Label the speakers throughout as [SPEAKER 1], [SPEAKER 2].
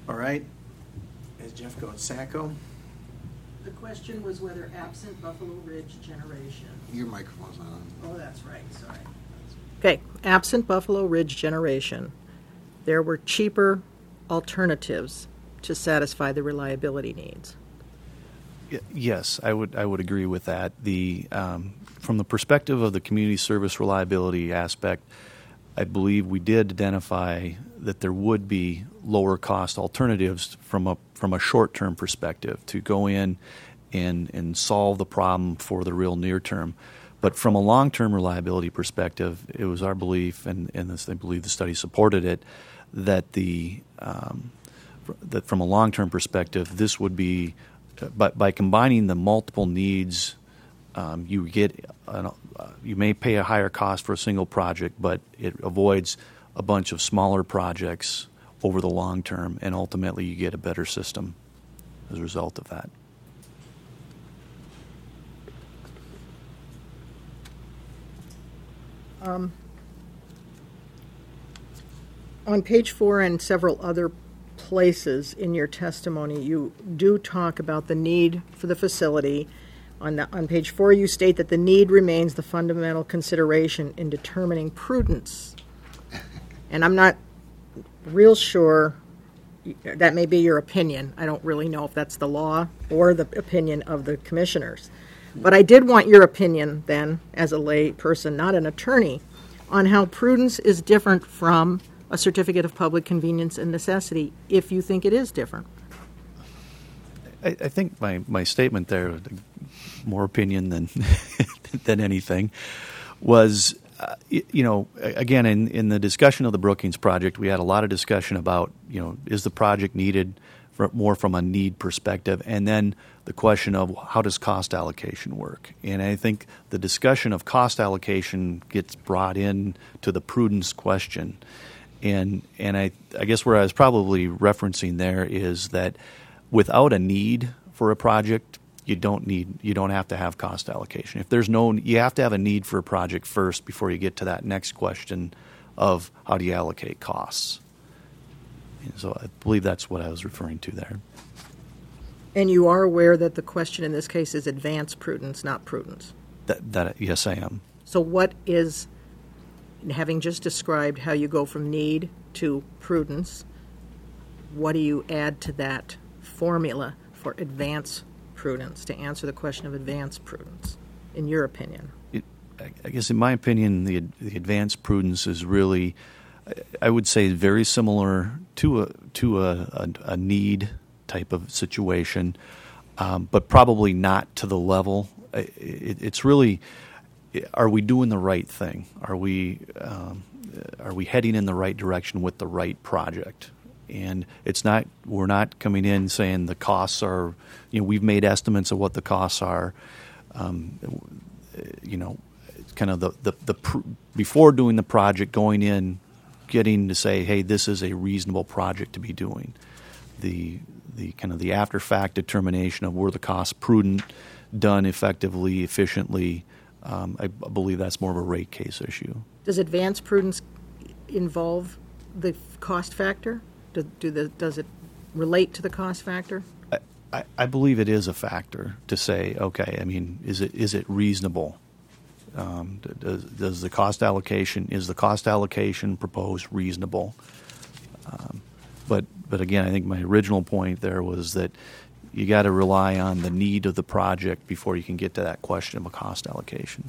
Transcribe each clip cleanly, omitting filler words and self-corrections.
[SPEAKER 1] All right. As Jeff goes, Sacco.
[SPEAKER 2] The question was whether absent Buffalo Ridge generation.
[SPEAKER 3] Your microphone's not on.
[SPEAKER 2] Oh, that's right, sorry.
[SPEAKER 4] Okay, absent Buffalo Ridge generation, there were cheaper alternatives to satisfy the reliability needs.
[SPEAKER 5] Yes, I would agree with that. From the perspective of the community service reliability aspect, I believe we did identify that there would be lower cost alternatives from a short-term perspective to go in and solve the problem for the real near term. But from a long-term reliability perspective, it was our belief, and I believe the study supported it, that that from a long-term perspective, this would be by combining the multiple needs, you may pay a higher cost for a single project, but it avoids a bunch of smaller projects over the long term, and ultimately you get a better system as a result of that.
[SPEAKER 4] On page 4 and several other places in your testimony, you do talk about the need for the facility. On page 4, you state that the need remains the fundamental consideration in determining prudence. And I'm not real sure, that may be your opinion. I don't really know if that's the law or the opinion of the commissioners. But I did want your opinion then, as a lay person, not an attorney, on how prudence is different from a certificate of public convenience and necessity, if you think it is different.
[SPEAKER 5] I think my statement there, more opinion than than anything, was, again, in the discussion of the Brookings project, we had a lot of discussion about, is the project needed more from a need perspective, and then the question of how does cost allocation work. And I think the discussion of cost allocation gets brought in to the prudence question. And I guess where I was probably referencing there is that without a need for a project, you don't have to have cost allocation. If there's you have to have a need for a project first before you get to that next question of how do you allocate costs. And so I believe that's what I was referring to there.
[SPEAKER 4] And you are aware that the question in this case is advanced prudence, not prudence?
[SPEAKER 5] Yes, I am.
[SPEAKER 4] So what is, having just described how you go from need to prudence, what do you add to that formula for advanced prudence, to answer the question of advanced prudence, in your opinion?
[SPEAKER 5] I guess in my opinion, the advanced prudence is really, I would say, very similar to a need type of situation, but probably not to the level. It's really, are we doing the right thing? Are we heading in the right direction with the right project? And we're not coming in saying the costs are, we've made estimates of what the costs are. Kind of before doing the project, going in, getting to say, hey, this is a reasonable project to be doing. The kind of the after fact determination of were the costs prudent, done effectively, efficiently. I believe that's more of a rate case issue.
[SPEAKER 4] Does advanced prudence involve the cost factor? Does it relate to the cost factor?
[SPEAKER 5] I believe it is a factor to say, okay, I mean, is it reasonable? Is the cost allocation proposed reasonable? But again, I think my original point there was that you got to rely on the need of the project before you can get to that question of a cost allocation.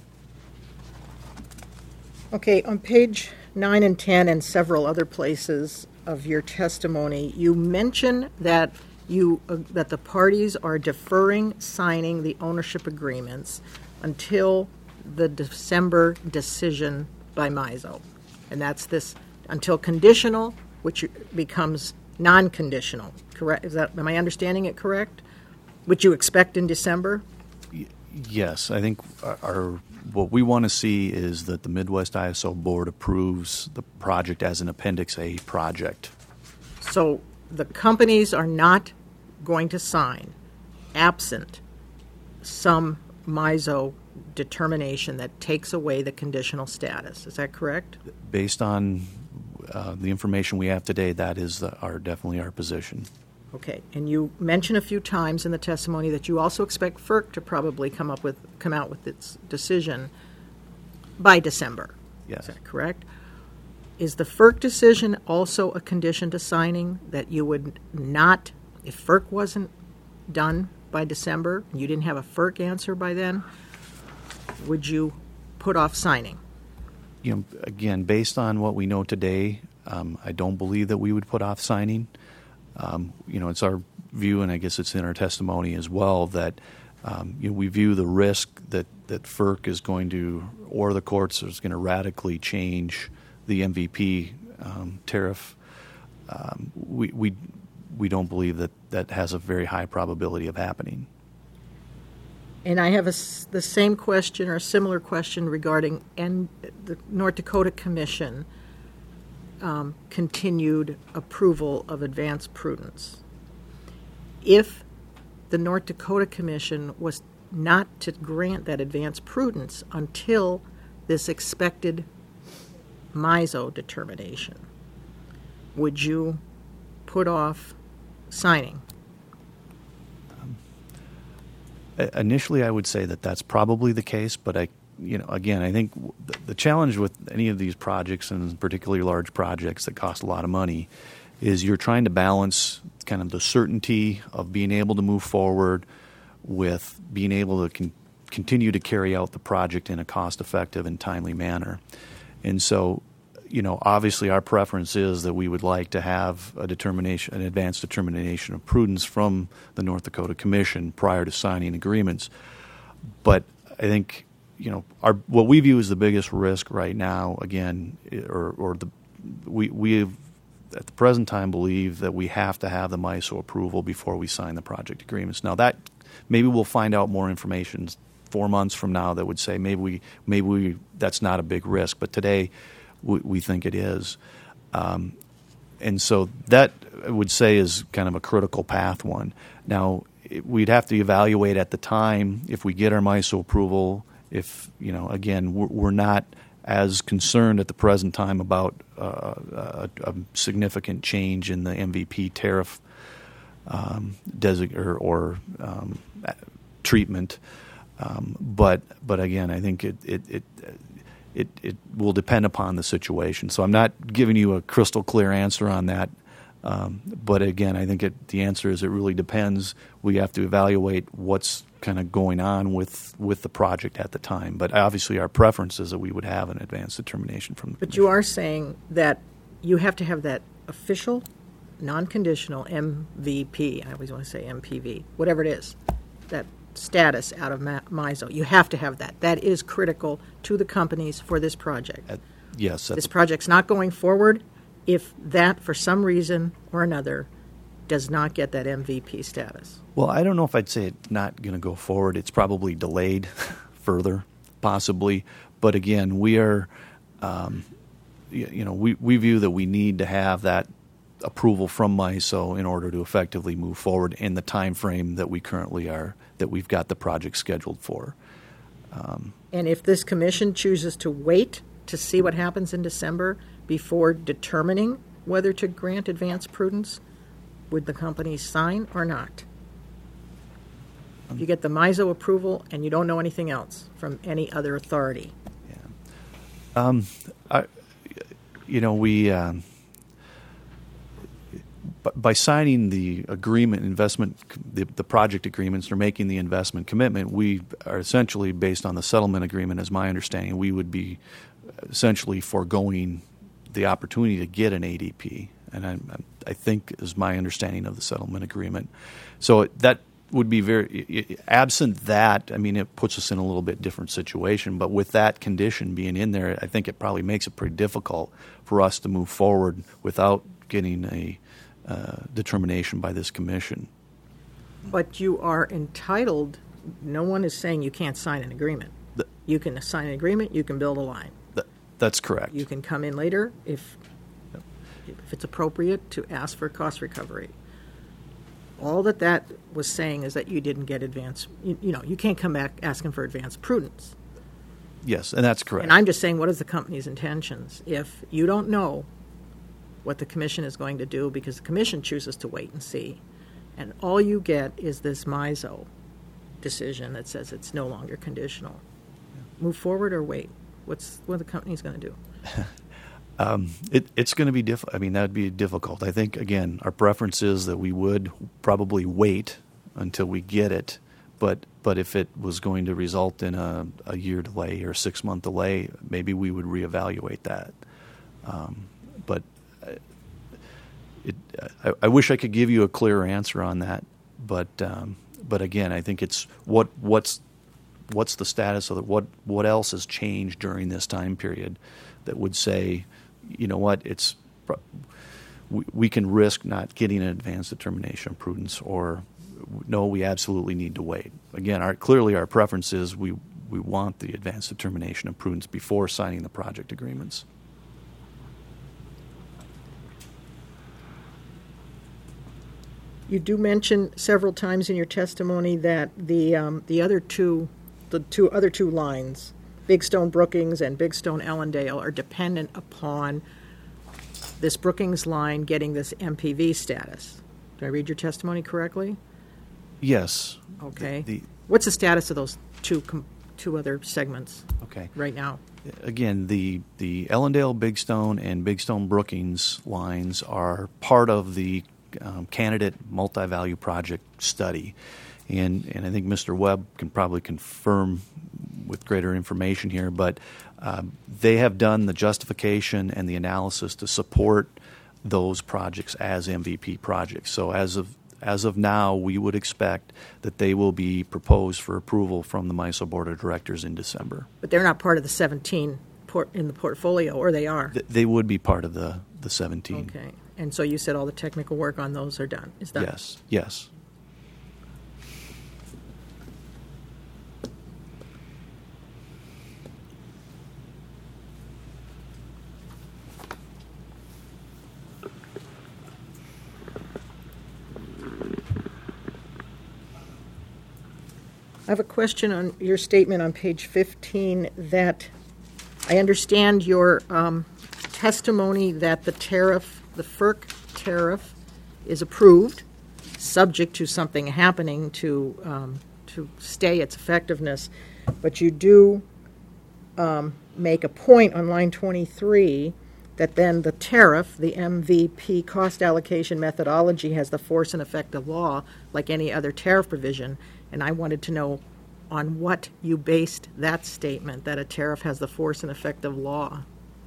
[SPEAKER 4] Okay, on page 9 and 10 and several other places of your testimony, you mention that that the parties are deferring signing the ownership agreements until the December decision by MISO. And that's this until conditional, which becomes non-conditional, correct? Am I understanding it correct? Which you expect in December?
[SPEAKER 5] Yes, I think what we want to see is that the Midwest ISO Board approves the project as an Appendix A project.
[SPEAKER 4] So the companies are not going to sign absent some MISO determination that takes away the conditional status. Is that correct?
[SPEAKER 5] Based on the information we have today, that is definitely our position.
[SPEAKER 4] Okay, and you mentioned a few times in the testimony that you also expect FERC to probably come out with its decision by December.
[SPEAKER 5] Yes.
[SPEAKER 4] Is that correct? Is the FERC decision also a condition to signing, that you would not, if FERC wasn't done by December, and you didn't have a FERC answer by then, would you put off signing?
[SPEAKER 5] Again, based on what we know today, I don't believe that we would put off signing. It's our view, and I guess it's in our testimony as well, that we view the risk that FERC is going to, or the courts is going to radically change the MVP tariff. We don't believe that has a very high probability of happening.
[SPEAKER 4] And I have the same question or a similar question regarding the North Dakota Commission continued approval of advanced prudence. If the North Dakota Commission was not to grant that advanced prudence until this expected MISO determination, would you put off signing?
[SPEAKER 5] Initially, I would say that that's probably the case, but I think the challenge with any of these projects, and particularly large projects that cost a lot of money, is you're trying to balance kind of the certainty of being able to move forward with being able to continue to carry out the project in a cost-effective and timely manner. And so, obviously our preference is that we would like to have an advanced determination of prudence from the North Dakota Commission prior to signing agreements. But I think, what we view as the biggest risk right now, again, we at the present time believe that we have to have the MISO approval before we sign the project agreements. Now that maybe we'll find out more information 4 months from now that would say maybe that's not a big risk, but today we think it is. And so that I would say is kind of a critical path one. Now, we'd have to evaluate at the time if we get our MISO approval, if, again, we're not as concerned at the present time about a significant change in the MVP tariff treatment. But again, I think it will depend upon the situation. So I'm not giving you a crystal clear answer on that. But again, I think the answer is it really depends. We have to evaluate what's kind of going on with the project at the time. But obviously our preference is that we would have an advanced determination from the Commission.
[SPEAKER 4] You are saying that you have to have that official, non-conditional MVP, I always want to say MPV, whatever it is, that status out of MISO. You have to have that. That is critical to the companies for this project.
[SPEAKER 5] Yes.
[SPEAKER 4] This project's not going forward if that, for some reason or another, does not get that MVP status.
[SPEAKER 5] Well, I don't know if I'd say it's not going to go forward. It's probably delayed further, possibly. But again, we are, we view that we need to have that approval from MISO in order to effectively move forward in the time frame that we currently are, that we've got the project scheduled for.
[SPEAKER 4] And if this commission chooses to wait to see what happens in December before determining whether to grant advance prudence, would the company sign or not? If you get the MISO approval and you don't know anything else from any other authority.
[SPEAKER 5] Yeah. By signing the agreement, the project agreements, or making the investment commitment, we are essentially, based on the settlement agreement, as my understanding, we would be essentially foregoing the opportunity to get an ADP. And I think is my understanding of the settlement agreement. So that would be absent that, I mean, it puts us in a little bit different situation. But with that condition being in there, I think it probably makes it pretty difficult for us to move forward without getting a determination by this commission.
[SPEAKER 4] But you are entitled, no one is saying you can't sign an agreement. You can sign an agreement, you can build a line.
[SPEAKER 5] That's correct.
[SPEAKER 4] You can come in later if it's appropriate to ask for cost recovery. All that was saying is that you didn't get advance, you can't come back asking for advance prudence.
[SPEAKER 5] Yes, and that's correct.
[SPEAKER 4] And I'm just saying, what is the company's intentions? If you don't know what the commission is going to do, because the commission chooses to wait and see. And all you get is this MISO decision that says it's no longer conditional. Move forward or wait? What the company's going to do?
[SPEAKER 5] It's going to be difficult. I mean, that would be difficult. I think, again, our preference is that we would probably wait until we get it. But if it was going to result in a year delay or a 6-month delay, maybe we would reevaluate that. But I wish I could give you a clearer answer on that. But again, I think it's what's the status of it? What else has changed during this time period that would say, you know what, we can risk not getting an advanced determination of prudence, or no, we absolutely need to wait. Again, clearly our preference is we want the advanced determination of prudence before signing the project agreements.
[SPEAKER 4] You do mention several times in your testimony that the other two lines, Big Stone Brookings and Big Stone Ellendale, are dependent upon this Brookings line getting this MPV status. Did I read your testimony correctly?
[SPEAKER 5] Yes.
[SPEAKER 4] Okay. What's the status of those two other segments?
[SPEAKER 5] Okay.
[SPEAKER 4] Right now?
[SPEAKER 5] Again, the Ellendale, Big Stone, and Big Stone Brookings lines are part of the candidate multi-value project study. And I think Mr. Webb can probably confirm with greater information here, but they have done the justification and the analysis to support those projects as MVP projects. So as of now, we would expect that they will be proposed for approval from the MISO Board of Directors in December.
[SPEAKER 4] But they're not part of the 17 in the portfolio, or they are?
[SPEAKER 5] They would be part of the 17.
[SPEAKER 4] Okay. And so you said all the technical work on those are done. Is that?
[SPEAKER 5] Yes.
[SPEAKER 4] I have a question on your statement on page 15 that I understand your testimony that the tariff, the FERC tariff, is approved, subject to something happening to stay its effectiveness. But you do make a point on line 23 that then the tariff, the MVP cost allocation methodology, has the force and effect of law like any other tariff provision. And I wanted to know on what you based that statement, that a tariff has the force and effect of law.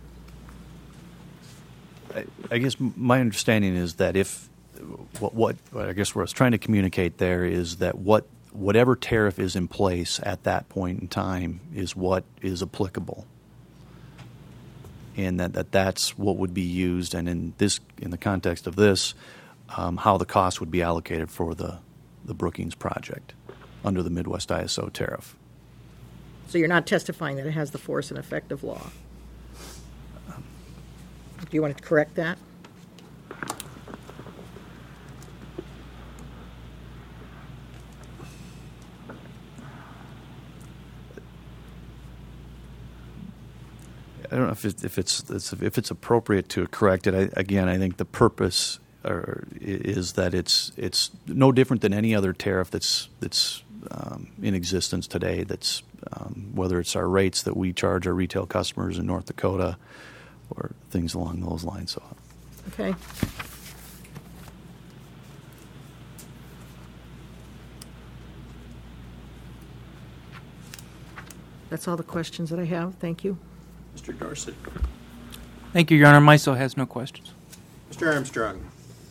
[SPEAKER 5] I guess my understanding is that what I guess what I was trying to communicate there is that whatever tariff is in place at that point in time is what is applicable, and that's what would be used, and in the context of this, how the cost would be allocated for the Brookings project under the Midwest ISO tariff.
[SPEAKER 4] So you're not testifying that it has the force and effect of law? Do you want to correct that?
[SPEAKER 5] I don't know if it's appropriate to correct it. I think the purpose is that it's no different than any other tariff that's in existence today. That's whether it's our rates that we charge our retail customers in North Dakota, or things along those lines. So.
[SPEAKER 4] Okay. That's all the questions that I have. Thank you.
[SPEAKER 1] Mr. Dorsett.
[SPEAKER 3] Thank you, Your Honor. MISO has no questions.
[SPEAKER 1] Mr. Armstrong.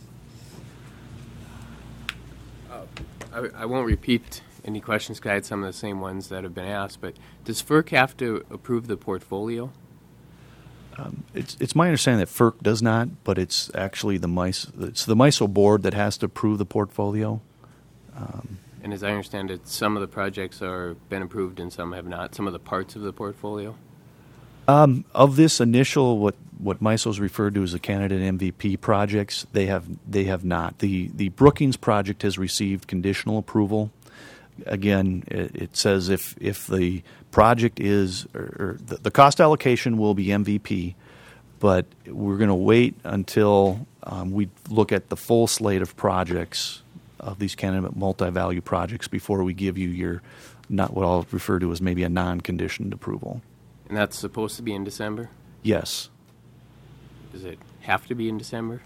[SPEAKER 6] I won't repeat any questions because I had some of the same ones that have been asked, but does FERC have to approve the portfolio?
[SPEAKER 5] It's my understanding that FERC does not, but it's actually the MISO board that has to approve the portfolio.
[SPEAKER 6] And as I understand it, some of the projects are been approved and some have not, some of the parts of the portfolio?
[SPEAKER 5] Of this initial, what MISO's referred to as the candidate MVP projects, they have not. The Brookings project has received conditional approval. Again, it says if the project is, or the cost allocation will be MVP, but we're going to wait until we look at the full slate of projects, of these candidate multi-value projects, before we give you your, not what I'll refer to as maybe a non-conditioned approval.
[SPEAKER 6] And that's supposed to be in December?
[SPEAKER 5] Yes.
[SPEAKER 6] Does it have to be in December?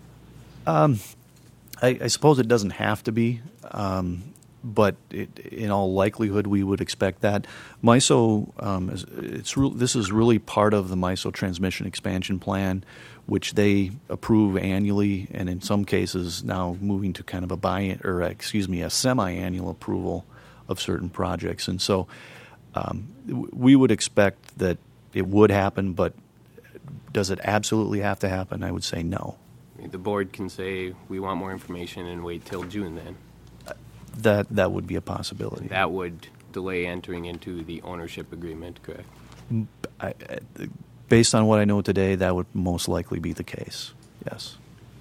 [SPEAKER 5] I suppose it doesn't have to be, but in all likelihood, we would expect that. MISO, this is really part of the MISO transmission expansion plan, which they approve annually, and in some cases now moving to kind of a semi-annual approval of certain projects. And so we would expect that it would happen, but does it absolutely have to happen? I would say no.
[SPEAKER 6] The board can say, we want more information and wait till June then.
[SPEAKER 5] That would be a possibility.
[SPEAKER 6] That would delay entering into the ownership agreement, correct?
[SPEAKER 5] Based on what I know today, that would most likely be the case, yes.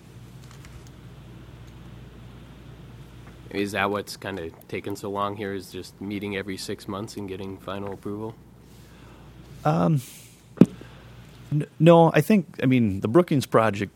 [SPEAKER 6] Is that what's kind of taken so long here, is just meeting every 6 months and getting final approval?
[SPEAKER 5] No, the Brookings project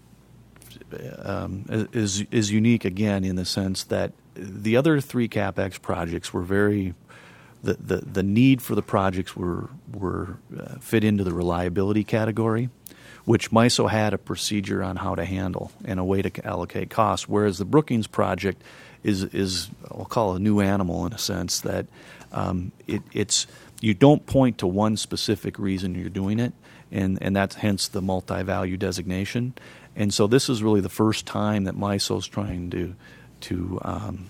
[SPEAKER 5] is unique again in the sense that the other three CapEx projects were the need for the projects were fit into the reliability category, which MISO had a procedure on how to handle and a way to allocate costs, whereas the Brookings project is I'll call it a new animal in a sense that it's you don't point to one specific reason you're doing it, and that's hence the multi-value designation. And so this is really the first time that MISO is trying to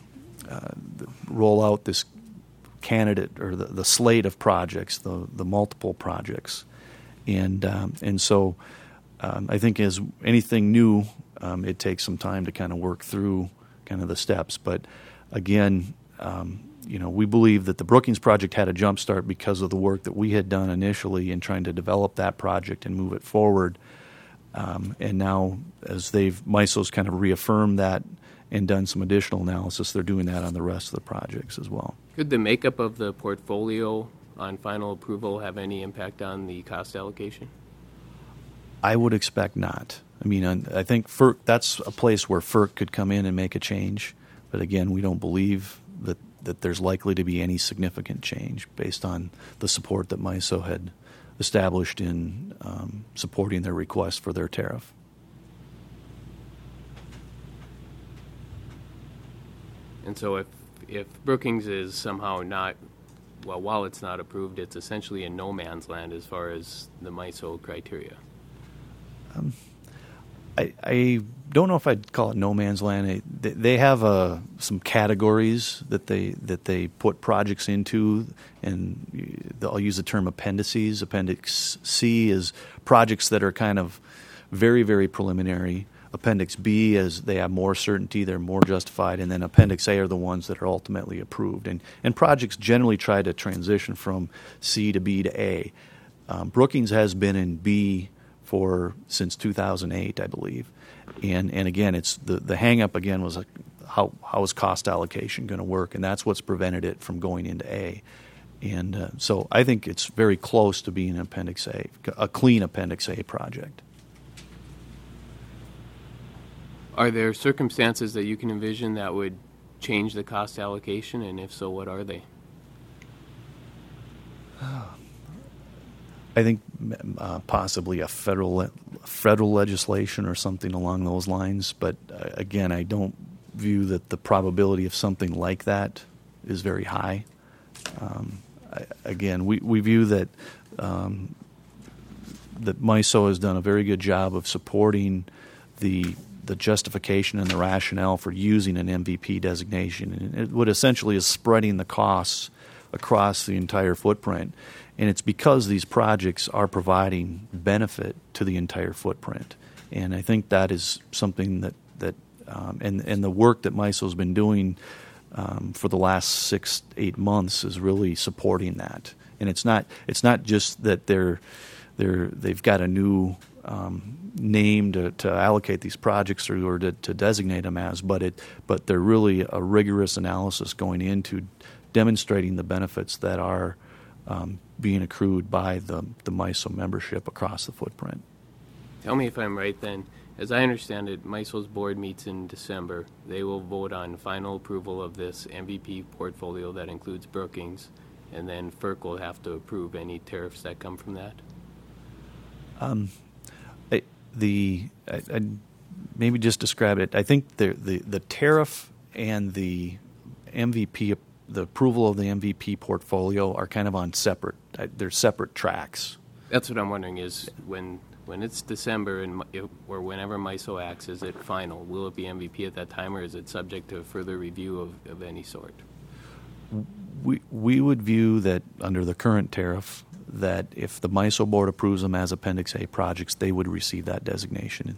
[SPEAKER 5] roll out this candidate or the slate of projects, the multiple projects, and so I think as anything new, it takes some time to kind of work through kind of the steps. But again, we believe that the Brookings project had a jump start because of the work that we had done initially in trying to develop that project and move it forward. And now, as MISO's kind of reaffirmed that and done some additional analysis, they're doing that on the rest of the projects as well.
[SPEAKER 6] Could the makeup of the portfolio on final approval have any impact on the cost allocation?
[SPEAKER 5] I would expect not. I think FERC, that's a place where FERC could come in and make a change. But again, we don't believe that there's likely to be any significant change based on the support that MISO had established in supporting their request for their tariff.
[SPEAKER 6] And so if Brookings is somehow not, well, while it's not approved, it's essentially in no man's land as far as the MISO criteria.
[SPEAKER 5] I don't know if I'd call it no man's land. They have some categories that they put projects into, and I'll use the term appendices. Appendix C is projects that are kind of very, very preliminary. Appendix B is they have more certainty, they're more justified, and then Appendix A are the ones that are ultimately approved. And projects generally try to transition from C to B to A. Brookings has been in B since 2008, I believe. And again, it's the hang-up again was how is cost allocation going to work, and that's what's prevented it from going into A. And so I think it's very close to being an Appendix A, a clean Appendix A project.
[SPEAKER 6] Are there circumstances that you can envision that would change the cost allocation, and if so, what are they?
[SPEAKER 5] I think possibly a federal legislation or something along those lines. But again, I don't view that the probability of something like that is very high. We view that that MISO has done a very good job of supporting the justification and the rationale for using an MVP designation. And it would essentially is spreading the costs across the entire footprint. And it's because these projects are providing benefit to the entire footprint. And I think that is something that and the work that MISO's been doing for the last 6-8 months is really supporting that. And it's not just that they've got a new name to allocate these projects through or to designate them as, but they're really a rigorous analysis going into demonstrating the benefits that are being accrued by the MISO membership across the footprint.
[SPEAKER 6] tell me if I'm right then. As I understand it, MISO's board meets in December. They will vote on final approval of this MVP portfolio that includes Brookings, and then FERC will have to approve any tariffs that come from that.
[SPEAKER 5] I'd maybe just describe it. I think the tariff and the MVP, the approval of the MVP portfolio are kind of on separate. They're separate tracks.
[SPEAKER 6] That's what I'm wondering is when it's December or whenever MISO acts, is it final? Will it be MVP at that time, or is it subject to a further review of any sort?
[SPEAKER 5] We would view that under the current tariff, that if the MISO board approves them as Appendix A projects, they would receive that designation.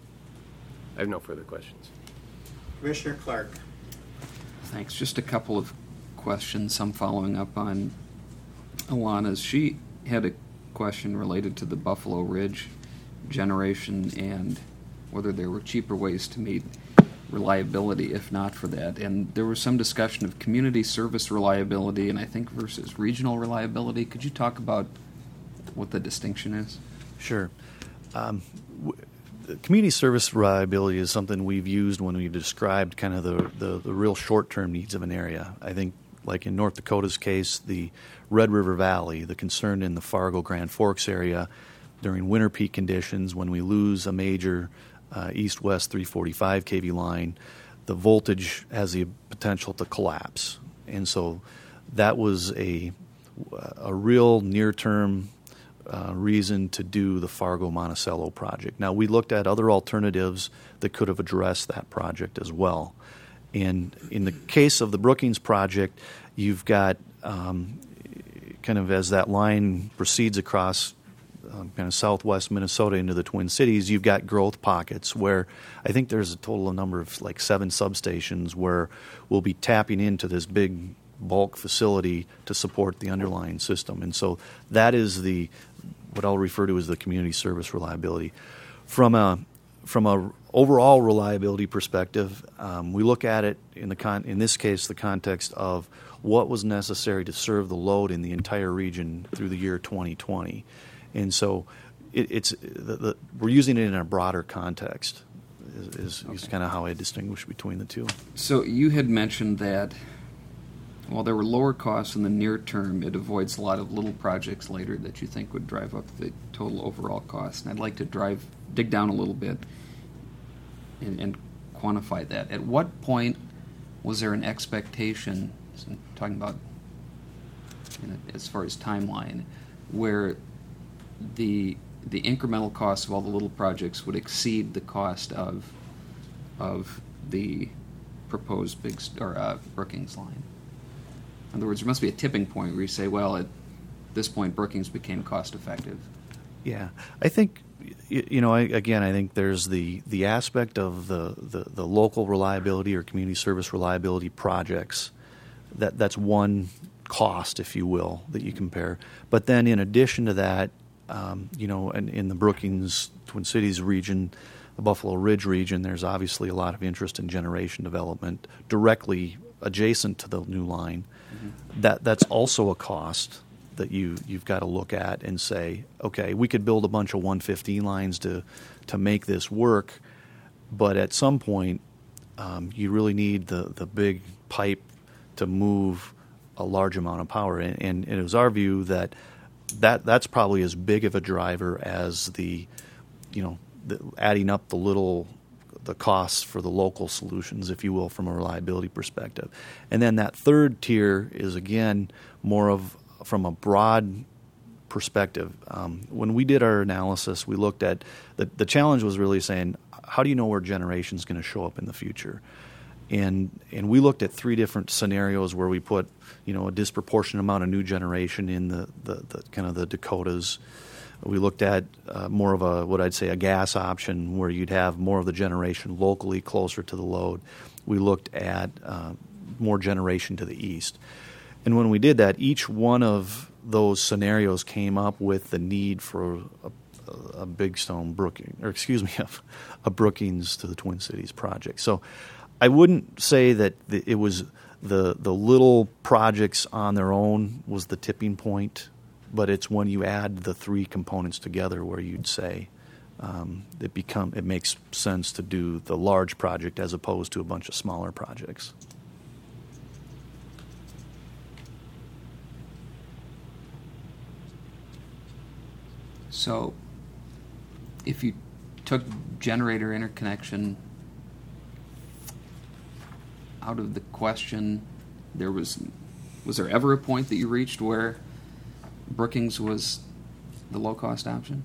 [SPEAKER 6] I have no further questions.
[SPEAKER 1] Commissioner Clark.
[SPEAKER 7] Thanks. Just a couple of questions. Some following up on Alana's. She had a question related to the Buffalo Ridge generation and whether there were cheaper ways to meet reliability if not for that. And there was some discussion of community service reliability and I think versus regional reliability. Could you talk about what the distinction is?
[SPEAKER 5] Sure. Community service reliability is something we've used when we've described kind of the real short-term needs of an area. I think, like in North Dakota's case, the Red River Valley, the concern in the Fargo-Grand Forks area during winter peak conditions when we lose a major east-west 345 kV line, the voltage has the potential to collapse. And so that was a real near-term reason to do the Fargo-Monticello project. Now, we looked at other alternatives that could have addressed that project as well. And in the case of the Brookings project, you've got kind of as that line proceeds across kind of southwest Minnesota into the Twin Cities, you've got growth pockets where I think there's a total number of like 7 substations where we'll be tapping into this big bulk facility to support the underlying system. And so that is what I'll refer to as the community service reliability. From a overall reliability perspective, we look at it in this case the context of what was necessary to serve the load in the entire region through the year 2020, and so we're using it in a broader context. Is kind of how I distinguish between the two.
[SPEAKER 7] So you had mentioned that while there were lower costs in the near term, it avoids a lot of little projects later that you think would drive up the total overall cost. And I'd like to dig down a little bit and quantify that. At what point was there an expectation, I'm talking about as far as timeline, where the incremental cost of all the little projects would exceed the cost of the proposed Brookings line? In other words, there must be a tipping point where you say, well, at this point, Brookings became cost effective.
[SPEAKER 5] Yeah, I think, I think there's the aspect of the local reliability or community service reliability projects. That's one cost, if you will, that you compare. But then in addition to that, in the Brookings, Twin Cities region, the Buffalo Ridge region, there's obviously a lot of interest in generation development directly adjacent to the new line. Mm-hmm. That's also a cost that you've got to look at and say, okay, we could build a bunch of 115 lines to make this work, but at some point you really need the big pipe to move a large amount of power. And it was our view that's probably as big of a driver as the adding up the costs for the local solutions, if you will, from a reliability perspective. And then that third tier is, again, more from a broad perspective. When we did our analysis, we looked at the challenge was really saying, how do you know where generation is going to show up in the future? And we looked at 3 different scenarios where we put a disproportionate amount of new generation in the kind of the Dakotas. We looked at more of a gas option where you'd have more of the generation locally closer to the load. We looked at more generation to the east. And when we did that, each one of those scenarios came up with the need for a Big Stone Brookings, a Brookings to the Twin Cities project. So I wouldn't say that it was the little projects on their own was the tipping point, but it's when you add the 3 components together where you'd say it makes sense to do the large project as opposed to a bunch of smaller projects.
[SPEAKER 7] So, if you took generator interconnection out of the question, was there ever a point that you reached where Brookings was the low cost option?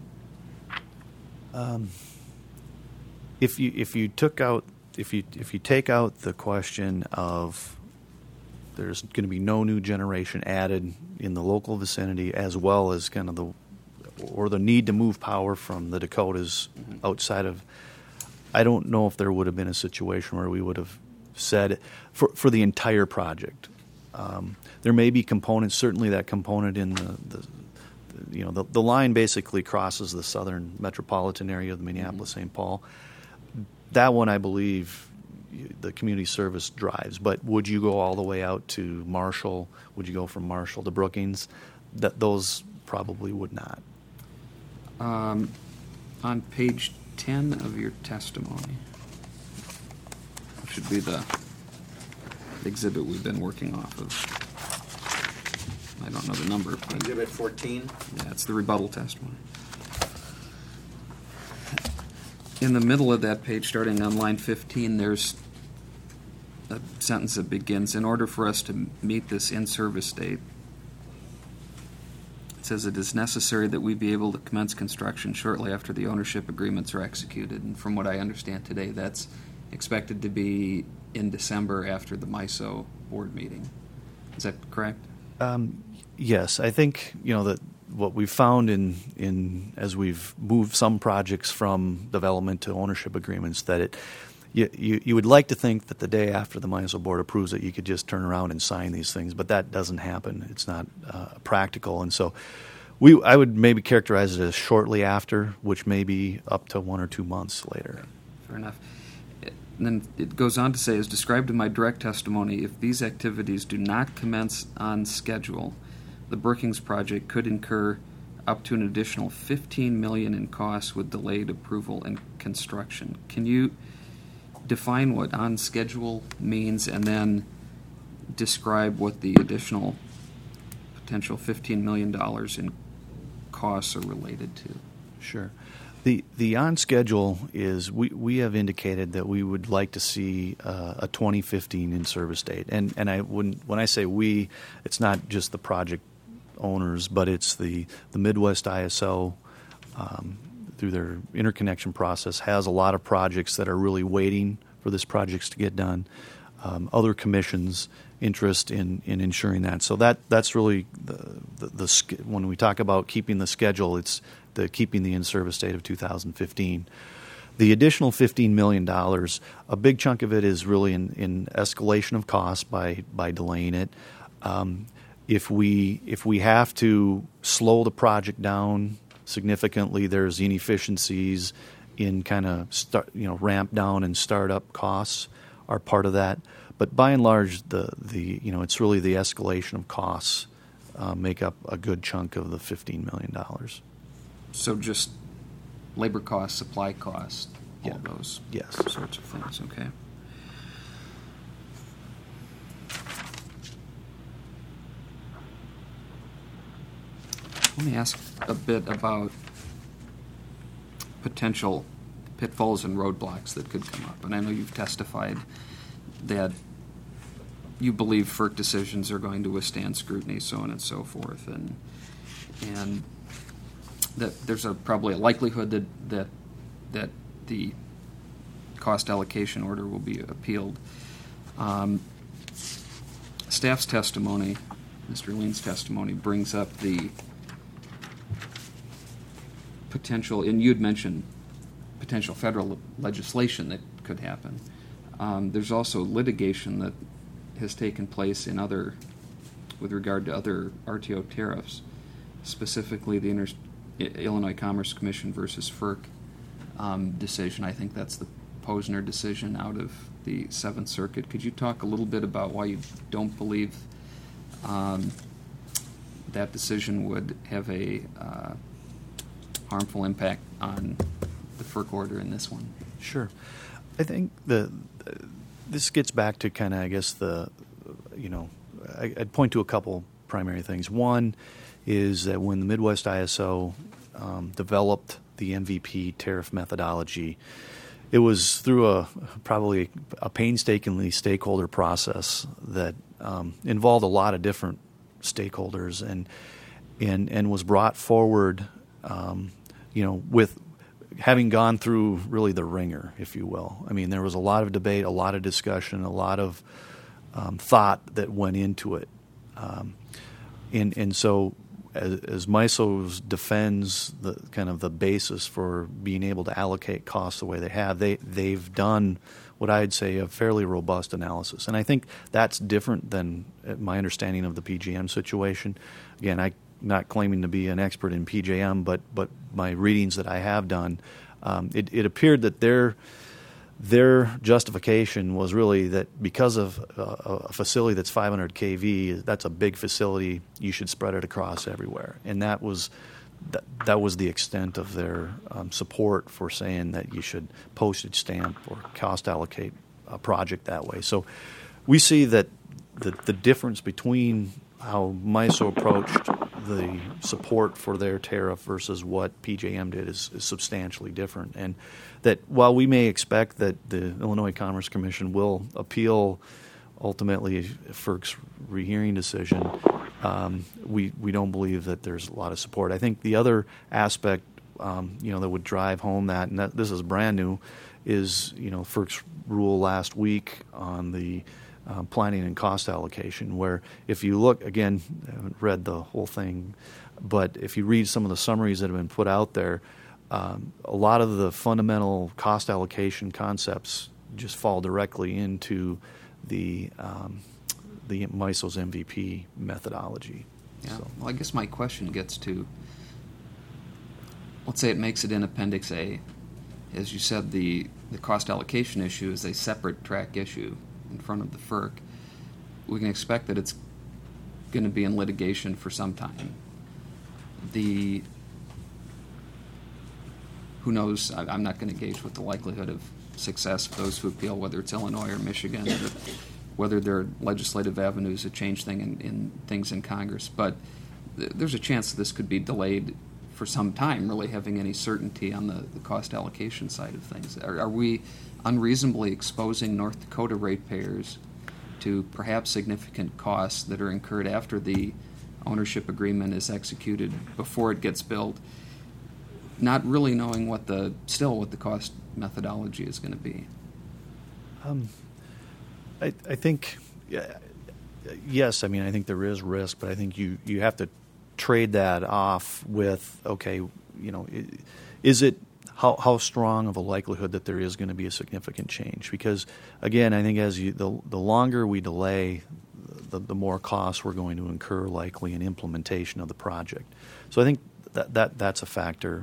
[SPEAKER 5] If you take out the question of there's going to be no new generation added in the local vicinity, as well as kind of the need to move power from the Dakotas outside of, I don't know if there would have been a situation where we would have said for the entire project. There may be components, certainly that component in the line basically crosses the southern metropolitan area of the Minneapolis-St. Paul. That one, I believe, the community service drives. But would you go all the way out to Marshall? Would you go from Marshall to Brookings? Those probably would not.
[SPEAKER 7] On page 10 of your testimony, which should be the exhibit we've been working off of. I don't know the number. But
[SPEAKER 1] Exhibit 14.
[SPEAKER 7] yeah, it's the rebuttal testimony. In the middle of that page, starting on line 15, there's a sentence that begins, in order for us to meet this in-service date, it says it is necessary that we be able to commence construction shortly after the ownership agreements are executed. And from what I understand today, that's expected to be in December after the MISO board meeting. Is that correct?
[SPEAKER 5] Yes, I think that what we've found in as we've moved some projects from development to ownership agreements, that you would like to think that the day after the MISO board approves it, you could just turn around and sign these things, but that doesn't happen. It's not practical, and so I would maybe characterize it as shortly after, which may be up to 1 or 2 months later.
[SPEAKER 7] Fair enough. And then it goes on to say, as described in my direct testimony, if these activities do not commence on schedule, the Brookings project could incur up to an additional $15 million in costs with delayed approval and construction. Can you define what on schedule means, and then describe what the additional potential $15 million in costs are related to?
[SPEAKER 5] Sure. The on schedule is we have indicated that we would like to see a 2015 in service date, and I wouldn't, when I say we, it's not just the project owners, but it's the Midwest ISO through their interconnection process has a lot of projects that are really waiting for this projects to get done. Other commissions interest in ensuring that. So that's really the when we talk about keeping the schedule, it's the keeping the in-service date of 2015. The additional $15 million, a big chunk of it is really in escalation of costs by delaying it. If we have to slow the project down significantly, there's inefficiencies in kind of ramp down and startup costs are part of that. But by and large, it's really the escalation of costs make up a good chunk of the $15 million.
[SPEAKER 7] So just labor costs, supply costs, all
[SPEAKER 5] Yeah.
[SPEAKER 7] those
[SPEAKER 5] Yes.
[SPEAKER 7] sorts of things, okay. Let me ask a bit about potential pitfalls and roadblocks that could come up. And I know you've testified that you believe FERC decisions are going to withstand scrutiny, so on and so forth, and that there's probably a likelihood that the cost allocation order will be appealed. Staff's testimony, Mr. Lean's testimony, brings up the potential, and you'd mentioned potential federal legislation that could happen. There's also litigation that has taken place with regard to other RTO tariffs, specifically the Illinois Commerce Commission versus FERC decision. I think that's the Posner decision out of the Seventh Circuit. Could you talk a little bit about why you don't believe that decision would have a harmful impact on the FERC order in this one?
[SPEAKER 5] Sure. I think this gets back to kind of, I guess, I'd point to a couple primary things. One is that when the Midwest ISO developed the MVP tariff methodology, it was through probably a painstakingly stakeholder process that involved a lot of different stakeholders and was brought forward, with having gone through really the ringer, if you will. I mean, there was a lot of debate, a lot of discussion, a lot of thought that went into it. And so as MISO defends the kind of the basis for being able to allocate costs the way they have, they've done what I'd say a fairly robust analysis. And I think that's different than my understanding of the PJM situation. Again, I'm not claiming to be an expert in PJM, but my readings that I have done, it appeared that their justification was really that because of a facility that's 500 kV, that's a big facility, you should spread it across everywhere. And that was the extent of their support for saying that you should postage stamp or cost allocate a project that way. So we see that the difference between how MISO approached the support for their tariff versus what PJM did is substantially different. And that while we may expect that the Illinois Commerce Commission will appeal ultimately FERC's rehearing decision, we don't believe that there's a lot of support. I think the other aspect that would drive home that, and this is brand new, is FERC's rule last week on the planning and cost allocation, where if you look, again, I haven't read the whole thing, but if you read some of the summaries that have been put out there, a lot of the fundamental cost allocation concepts just fall directly into the MISO's MVP methodology.
[SPEAKER 7] Yeah.
[SPEAKER 5] So.
[SPEAKER 7] Well, I guess my question gets to, let's say it makes it in Appendix A. As you said, the cost allocation issue is a separate track issue in front of the FERC. We can expect that it's going to be in litigation for some time. Who knows? I'm not going to gauge what the likelihood of success of those who appeal, whether it's Illinois or Michigan, or whether there are legislative avenues to change things in Congress. But there's a chance that this could be delayed for some time, really having any certainty on the cost allocation side of things. Are we unreasonably exposing North Dakota ratepayers to perhaps significant costs that are incurred after the ownership agreement is executed, before it gets built, not really knowing what the cost methodology is going to be?
[SPEAKER 5] I think, yes, I mean, I think there is risk, but I think you have to trade that off with, okay, is it how strong of a likelihood that there is going to be a significant change? Because, again, I think the longer we delay, the more costs we're going to incur likely in implementation of the project. So I think that's a factor.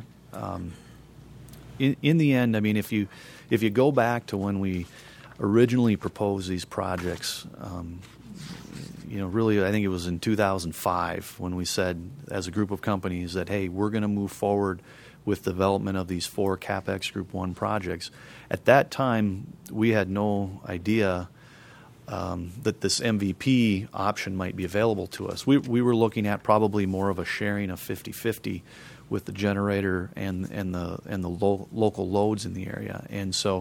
[SPEAKER 5] In the end, I mean, if you go back to when we originally proposed these projects, really, I think it was in 2005 when we said, as a group of companies, that, hey, we're going to move forward with development of these 4 CapEx Group 1 projects. At that time, we had no idea that this MVP option might be available to us. We were looking at probably more of a sharing of 50-50 with the generator and the local loads in the area. And so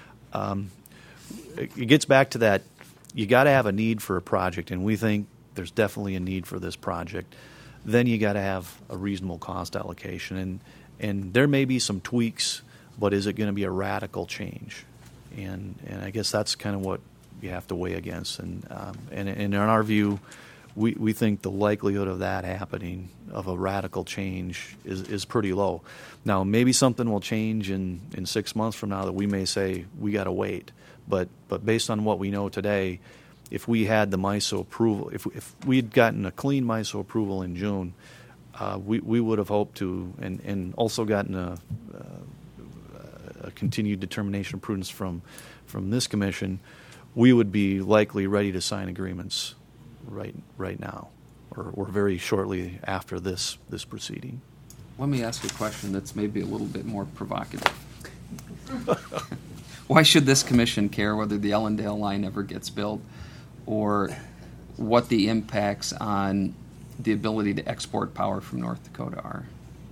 [SPEAKER 5] it gets back to that, you got to have a need for a project, and we think there's definitely a need for this project. Then you got to have a reasonable cost allocation, and there may be some tweaks, but is it going to be a radical change? And I guess that's kind of what you have to weigh against. And in our view, we think the likelihood of that happening, of a radical change, is pretty low. Now, maybe something will change in 6 months from now that we may say we got to wait. But based on what we know today, if we had the MISO approval, if we had gotten a clean MISO approval in June, we would have hoped to, and also gotten a continued determination of prudence from this commission, we would be likely ready to sign agreements right now, or very shortly after this proceeding.
[SPEAKER 7] Let me ask a question that's maybe a little bit more provocative. Why should this commission care whether the Ellendale line ever gets built, or what the impacts on the ability to export power from North Dakota are?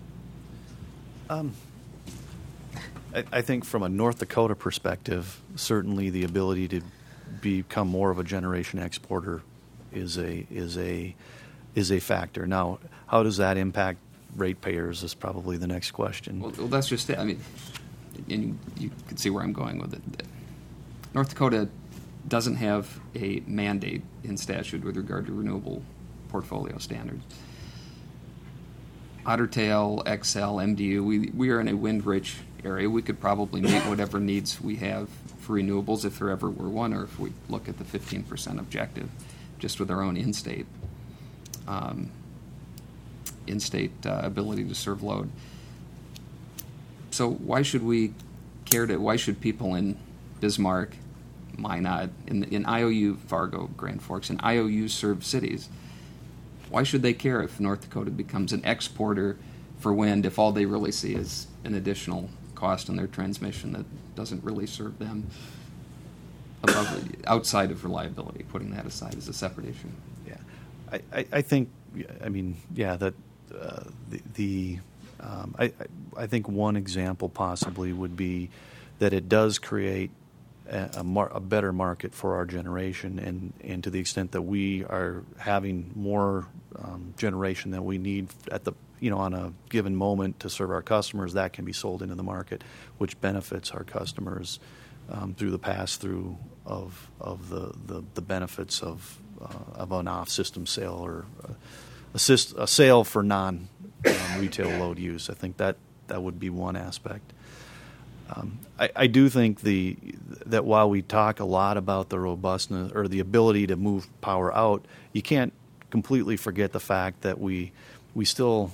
[SPEAKER 5] I think from a North Dakota perspective, certainly the ability to become more of a generation exporter is a factor. Now, how does that impact ratepayers is probably the next question.
[SPEAKER 7] Well, that's just it. I mean, and you can see where I'm going with it. North Dakota doesn't have a mandate in statute with regard to renewable portfolio standards. Otter Tail, XL, MDU, we are in a wind-rich area. We could probably meet whatever needs we have for renewables if there ever were one, or if we look at the 15% objective, just with our own in-state ability to serve load. So why should we care to? Why should people in Bismarck, Minot, in IOU, Fargo, Grand Forks, and IOU served cities? Why should they care if North Dakota becomes an exporter for wind if all they really see is an additional cost on their transmission that doesn't really serve them outside of reliability, putting that aside as a separate issue?
[SPEAKER 5] Yeah, I think, I mean, yeah, that I think one example possibly would be that it does create a better market for our generation, and to the extent that we are having more generation than we need at the on a given moment to serve our customers, that can be sold into the market, which benefits our customers through the pass-through of the benefits of an off-system sale or a sale for non-retail load use. I think that would be one aspect. I do think that while we talk a lot about the robustness or the ability to move power out, you can't completely forget the fact that we still,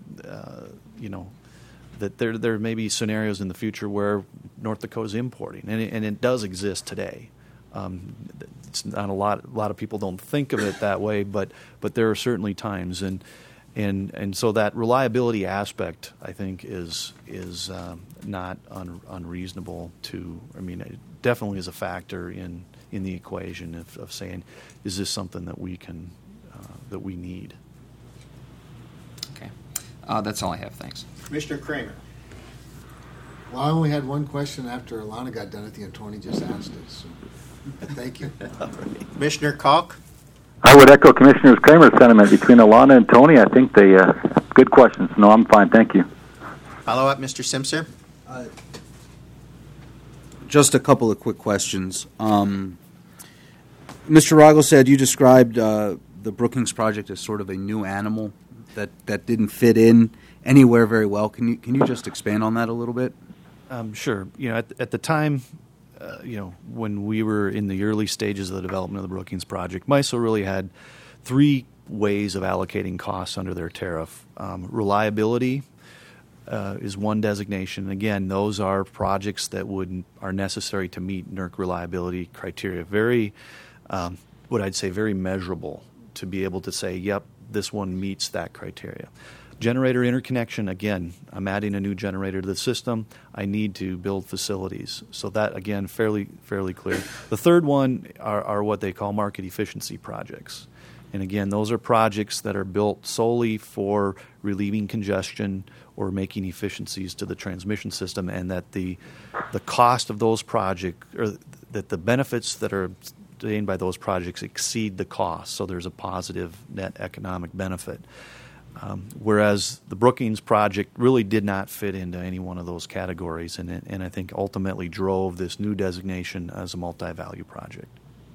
[SPEAKER 5] that there may be scenarios in the future where North Dakota is importing, and it does exist today. It's not a lot of people don't think of it that way, but there are certainly times, and so that reliability aspect, I think, is not unreasonable to. I mean, it definitely is a factor in the equation of saying, is this something that we can that we need?
[SPEAKER 7] Okay, that's all I have. Thanks,
[SPEAKER 1] Commissioner Kramer.
[SPEAKER 8] Well, I only had one question after Alana got done. I think Tony just asked it. So, thank you.
[SPEAKER 1] Commissioner Kalk.
[SPEAKER 9] I would echo Commissioner Kramer's sentiment between Alana and Tony. I think they good questions. No, I'm fine. Thank you.
[SPEAKER 1] Follow up, Mr. Simpson.
[SPEAKER 10] Just a couple of quick questions. Mr. Rago said you described the Brookings project as sort of a new animal that didn't fit in anywhere very well. Can you just expand on that a little bit?
[SPEAKER 5] Sure. At the time, when we were in the early stages of the development of the Brookings project, MISO really had three ways of allocating costs under their tariff. Reliability is one designation. Again, those are projects that are necessary to meet NERC reliability criteria. Very, what I'd say, very measurable to be able to say, yep, this one meets that criteria. Generator interconnection, again, I'm adding a new generator to the system. I need to build facilities. So that, again, fairly clear. The third one are what they call market efficiency projects. And again, those are projects that are built solely for relieving congestion or making efficiencies to the transmission system, and that the cost of those projects, or that the benefits that are obtained by those projects exceed the cost. So there's a positive net economic benefit. Whereas the Brookings project really did not fit into any one of those categories, and I think ultimately drove this new designation as a multi-value project.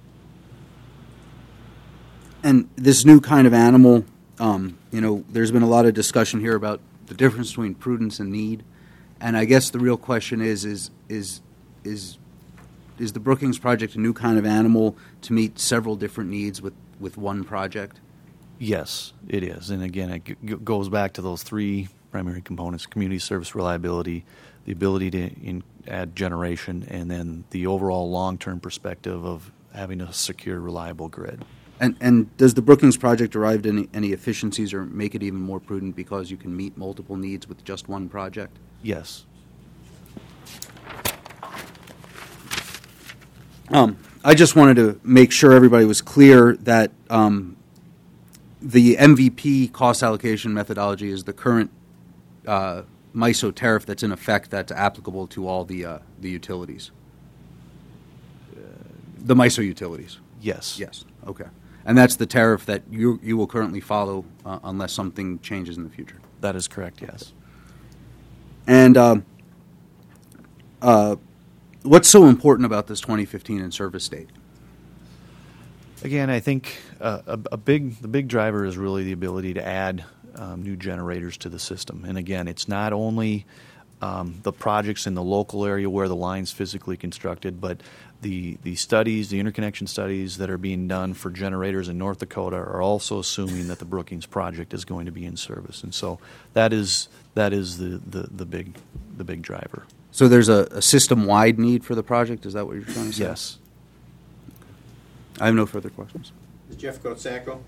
[SPEAKER 10] And this new kind of animal, there's been a lot of discussion here about the difference between prudence and need, and I guess the real question is the Brookings project a new kind of animal to meet several different needs with one project?
[SPEAKER 5] Yes, it is. And again, it goes back to those three primary components: community service reliability, the ability to add generation, and then the overall long-term perspective of having a secure, reliable grid.
[SPEAKER 10] And does the Brookings project derive any efficiencies or make it even more prudent because you can meet multiple needs with just one project?
[SPEAKER 5] Yes.
[SPEAKER 10] I just wanted to make sure everybody was clear that the MVP cost allocation methodology is the current MISO tariff that's in effect that's applicable to all the utilities. The MISO utilities.
[SPEAKER 5] Yes.
[SPEAKER 10] Yes. Okay. And that's the tariff that you will currently follow unless something changes in the future.
[SPEAKER 5] That is correct, yes.
[SPEAKER 10] And what's so important about this 2015 in-service date?
[SPEAKER 5] Again, I think the big driver is really the ability to add new generators to the system. And again, it's not only the projects in the local area where the line's physically constructed, but the studies, the interconnection studies that are being done for generators in North Dakota are also assuming that the Brookings project is going to be in service. And so that is the big driver.
[SPEAKER 10] So there's a system-wide need for the project? Is that what you're trying to say?
[SPEAKER 5] Yes.
[SPEAKER 10] I have no further questions.
[SPEAKER 1] Jeff Gottsacko?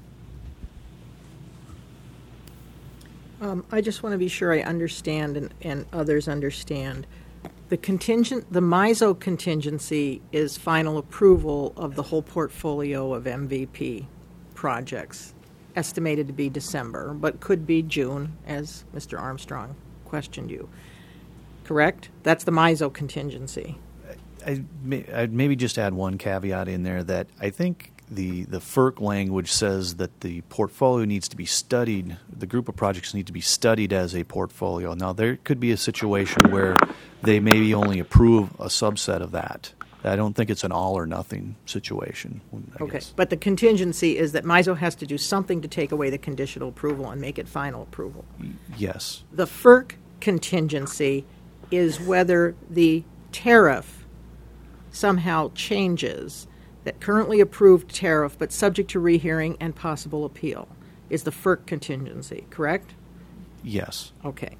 [SPEAKER 4] I just want to be sure I understand and others understand. The MISO contingency is final approval of the whole portfolio of MVP projects, estimated to be December, but could be June, as Mr. Armstrong questioned you. Correct? That's the MISO contingency.
[SPEAKER 5] I'd maybe just add one caveat in there that I think the FERC language says that the portfolio needs to be studied, the group of projects need to be studied as a portfolio. Now, there could be a situation where they maybe only approve a subset of that. I don't think it's an all or nothing situation. I guess.
[SPEAKER 4] But the contingency is that MISO has to do something to take away the conditional approval and make it final approval.
[SPEAKER 5] Yes.
[SPEAKER 4] The FERC contingency is whether the tariff somehow changes. That currently approved tariff, but subject to rehearing and possible appeal, is the FERC contingency, correct?
[SPEAKER 5] Yes.
[SPEAKER 4] Okay.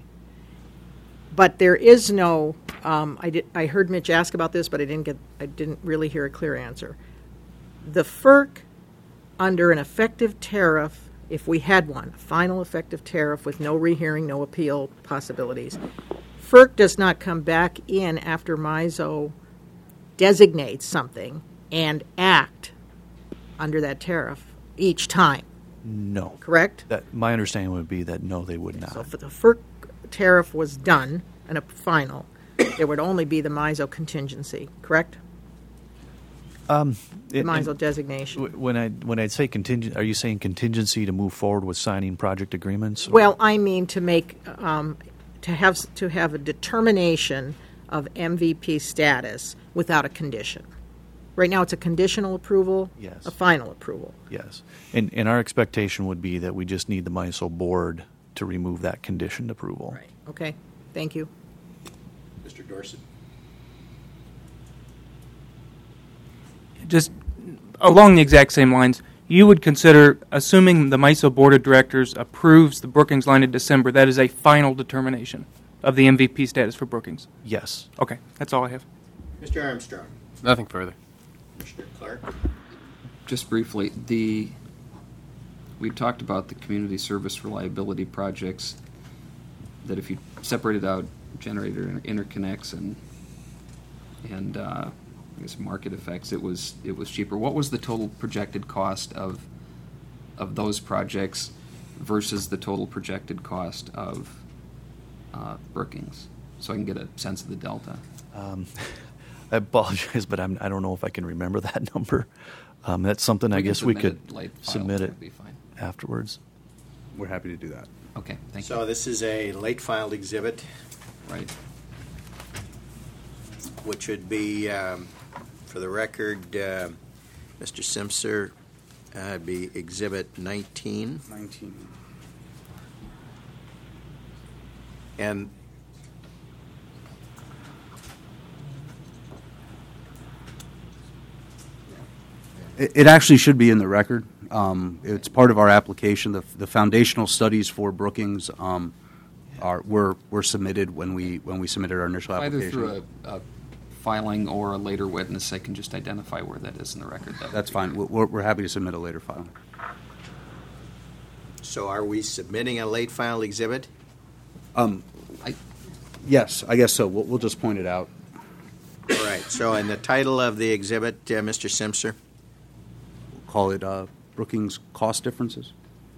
[SPEAKER 4] But there is no. I heard Mitch ask about this, but I didn't really hear a clear answer. The FERC, under an effective tariff, if we had one, a final effective tariff with no rehearing, no appeal possibilities, FERC does not come back in after MISO designates something and act under that tariff each time.
[SPEAKER 5] No.
[SPEAKER 4] Correct?
[SPEAKER 5] My understanding would be that no, they would not.
[SPEAKER 4] So if the FERC tariff was done and a final, there would only be the MISO contingency, correct? The MISO designation.
[SPEAKER 5] When I say contingent, are you saying contingency to move forward with signing project agreements? Or?
[SPEAKER 4] Well, I mean to make to have a determination of MVP status without a condition. Right now, it's a conditional approval,
[SPEAKER 5] yes.
[SPEAKER 4] A final approval.
[SPEAKER 5] Yes. And our expectation would be that we just need the MISO board to remove that conditioned approval.
[SPEAKER 4] Right. Okay. Thank you.
[SPEAKER 1] Mr. Dorsett?
[SPEAKER 3] Just along the exact same lines, you would consider, assuming the MISO Board of Directors approves the Brookings line in December, that is a final determination of the MVP status for Brookings?
[SPEAKER 5] Yes.
[SPEAKER 3] Okay. That's all I have.
[SPEAKER 1] Mr. Armstrong?
[SPEAKER 6] Nothing further.
[SPEAKER 1] Commissioner Clark?
[SPEAKER 7] Just briefly, we talked about the community service reliability projects, that if you separated out generator interconnects and I guess market effects, it was cheaper. What was the total projected cost of those projects versus the total projected cost of Brookings? So I can get a sense of the delta.
[SPEAKER 5] I apologize, but I don't know if I can remember that number. That's something I guess we could submit it afterwards.
[SPEAKER 10] We're happy to do that.
[SPEAKER 7] Okay, thank you.
[SPEAKER 1] So this is a late filed exhibit.
[SPEAKER 7] Right.
[SPEAKER 1] Which would be, for the record, Mr. Simpson, be Exhibit 19.
[SPEAKER 10] 19.
[SPEAKER 1] And
[SPEAKER 10] it actually should be in the record. It's part of our application. The foundational studies for Brookings were submitted when we submitted our initial application.
[SPEAKER 7] Either through a filing or a later witness, I can just identify where that is in the record.
[SPEAKER 10] That's fine. We're happy to submit a later filing.
[SPEAKER 1] so are we submitting a late filed exhibit?
[SPEAKER 10] Yes, I guess so. We'll just point it out.
[SPEAKER 1] All right, so in the title of the exhibit, Mr. Simpson?
[SPEAKER 10] Call it Brookings cost differences.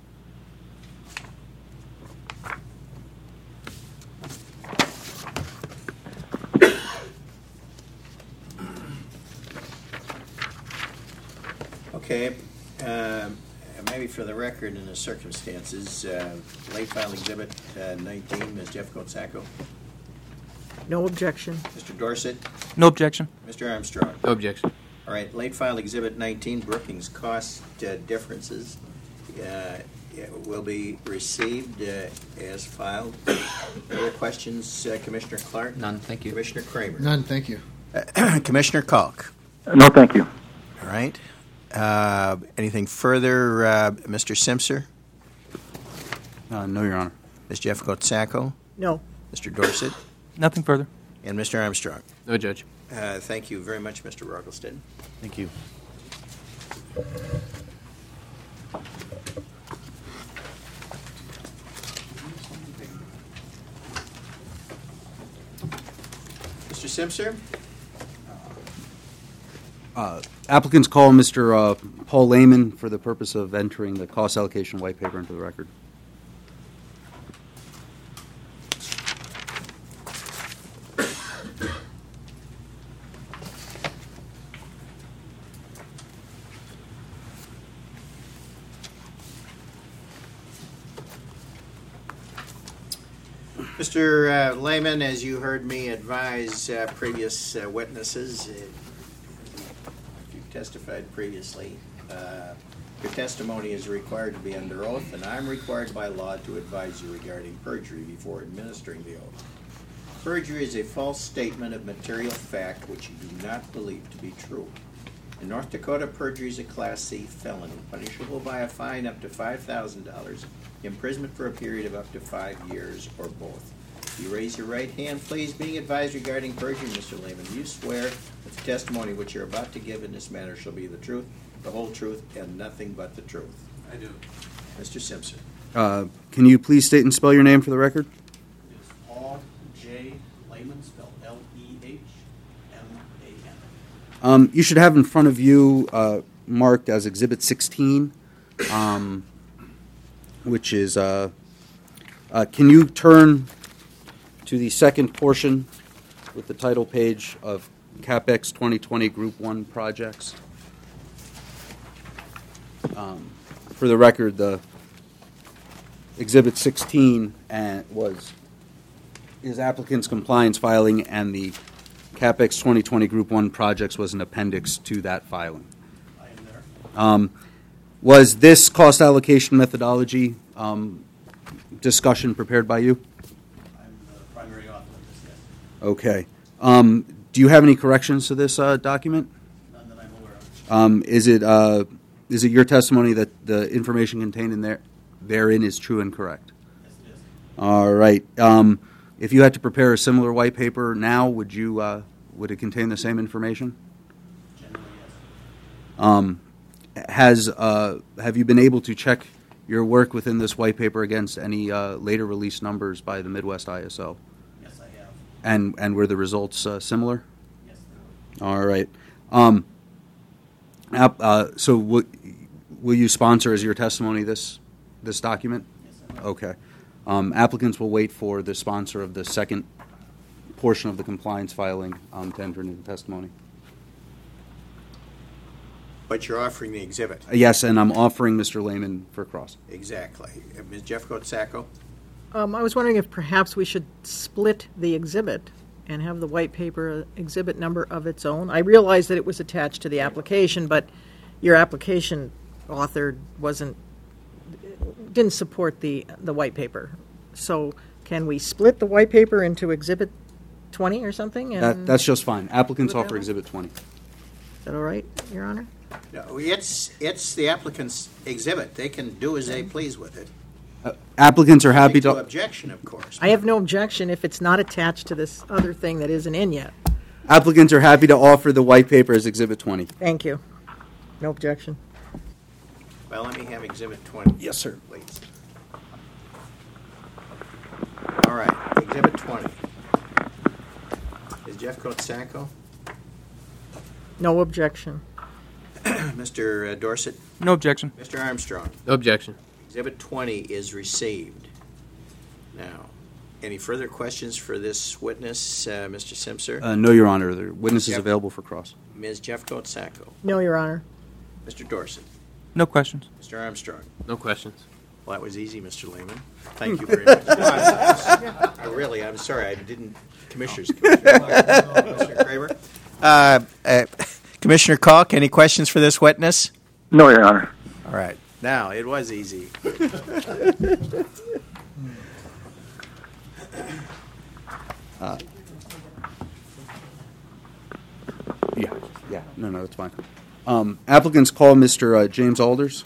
[SPEAKER 1] Okay, maybe for the record and the circumstances, late file exhibit 19, Ms. Jeff Coatsacco.
[SPEAKER 4] No objection.
[SPEAKER 1] Mr. Dorsett,
[SPEAKER 3] No objection.
[SPEAKER 1] Mr. Armstrong.
[SPEAKER 6] No objection.
[SPEAKER 1] All right, late file exhibit 19, Brookings cost differences, will be received as filed. Other questions, Commissioner Clark?
[SPEAKER 7] None, thank you.
[SPEAKER 1] Commissioner Kramer?
[SPEAKER 8] None, thank you.
[SPEAKER 1] Commissioner Kalk?
[SPEAKER 9] No, thank you.
[SPEAKER 1] All right. Anything further, Mr. Simpson?
[SPEAKER 10] No, Your Honor.
[SPEAKER 1] Ms. Jeff Coatsacco?
[SPEAKER 4] No.
[SPEAKER 1] Mr. Dorsett?
[SPEAKER 3] Nothing further.
[SPEAKER 1] And Mr. Armstrong?
[SPEAKER 6] No, Judge.
[SPEAKER 1] Thank you very much, Mr. Rogelsted.
[SPEAKER 10] Thank you.
[SPEAKER 1] Mr. Simpson?
[SPEAKER 10] Applicants call Mr. Paul Lehman for the purpose of entering the cost allocation white paper into the record.
[SPEAKER 1] Mr. Lehman, as you heard me advise previous witnesses, you've testified previously. Your testimony is required to be under oath, and I'm required by law to advise you regarding perjury before administering the oath. Perjury is a false statement of material fact which you do not believe to be true. In North Dakota, perjury is a Class C felony, punishable by a fine up to $5,000, imprisonment for a period of up to 5 years, or both. You raise your right hand, please. Being advised regarding perjury, Mr. Lehman, you swear that the testimony which you're about to give in this matter shall be the truth, the whole truth, and nothing but the truth.
[SPEAKER 11] I do.
[SPEAKER 1] Mr. Simpson.
[SPEAKER 10] Can you please state and spell your name for the record?
[SPEAKER 11] It's Paul J. Lehman, spelled Lehman.
[SPEAKER 10] You should have in front of you marked as Exhibit 16, which is, can you turn to the second portion with the title page of CapEx 2020 Group 1 projects? For the record, the Exhibit 16 is applicant's compliance filing, and the CapEx 2020 Group 1 projects was an appendix to that filing.
[SPEAKER 11] I am there.
[SPEAKER 10] Was this cost allocation methodology discussion prepared by you?
[SPEAKER 11] I'm the primary author of this, yes.
[SPEAKER 10] Okay. Do you have any corrections to this document?
[SPEAKER 11] None that I'm aware of.
[SPEAKER 10] Is it your testimony that the information contained in therein is true and correct?
[SPEAKER 11] Yes, it is.
[SPEAKER 10] All right. If you had to prepare a similar white paper now, would it contain the same information?
[SPEAKER 11] Generally, yes.
[SPEAKER 10] Have you been able to check your work within this white paper against any later release numbers by the Midwest ISO?
[SPEAKER 11] Yes, I have.
[SPEAKER 10] And were the results similar?
[SPEAKER 11] Yes, they were.
[SPEAKER 10] All right. So will you sponsor as your testimony this document?
[SPEAKER 11] Yes, I will.
[SPEAKER 10] Okay. Applicants will wait for the sponsor of the second portion of the compliance filing to enter into the testimony.
[SPEAKER 1] But you're offering the exhibit.
[SPEAKER 10] Yes, and I'm offering Mr. Lehman for cross.
[SPEAKER 1] Exactly. Ms. Jeff Coatsacco?
[SPEAKER 4] I was wondering if perhaps we should split the exhibit and have the white paper exhibit number of its own. I realized that it was attached to the application, but your application author didn't support the white paper. So can we split the white paper into Exhibit 20 or something? And
[SPEAKER 10] That's just fine. Applicants
[SPEAKER 4] Do it that
[SPEAKER 10] offer
[SPEAKER 4] way?
[SPEAKER 10] Exhibit 20.
[SPEAKER 4] Is that all right, Your Honor?
[SPEAKER 1] No, it's the applicant's exhibit. They can do as they please with it.
[SPEAKER 10] Applicants are happy
[SPEAKER 1] No
[SPEAKER 10] to.
[SPEAKER 1] objection, of course.
[SPEAKER 4] I have no objection if it's not attached to this other thing that isn't in yet.
[SPEAKER 10] Applicants are happy to offer the white paper as Exhibit 20.
[SPEAKER 4] Thank you. No objection.
[SPEAKER 1] Well, let me have Exhibit 20.
[SPEAKER 10] Yes, sir.
[SPEAKER 1] Please. All right, Exhibit 20. Is Jeff Coatsacco?
[SPEAKER 4] No objection.
[SPEAKER 1] Mr. Dorsett?
[SPEAKER 3] No objection.
[SPEAKER 1] Mr. Armstrong?
[SPEAKER 6] No objection.
[SPEAKER 1] Exhibit 20 is received. Now, any further questions for this witness, Mr. Simpson?
[SPEAKER 10] No, Your Honor. The witness is
[SPEAKER 1] Yep.
[SPEAKER 10] available for cross.
[SPEAKER 1] Ms. Jeffcoat-Sacco?
[SPEAKER 4] No, Your Honor.
[SPEAKER 1] Mr. Dorsett?
[SPEAKER 3] No questions.
[SPEAKER 1] Mr. Armstrong?
[SPEAKER 6] No questions.
[SPEAKER 1] Well, that was easy, Mr. Lehman. Thank you very much. Really, I'm sorry, I didn't. Commissioners. Mr. Kramer? Commissioner Calk, any questions for this witness?
[SPEAKER 9] No, Your Honor.
[SPEAKER 1] All right. Now, it was easy.
[SPEAKER 10] Yeah. No, that's fine. Applicants call Mr. James Alders.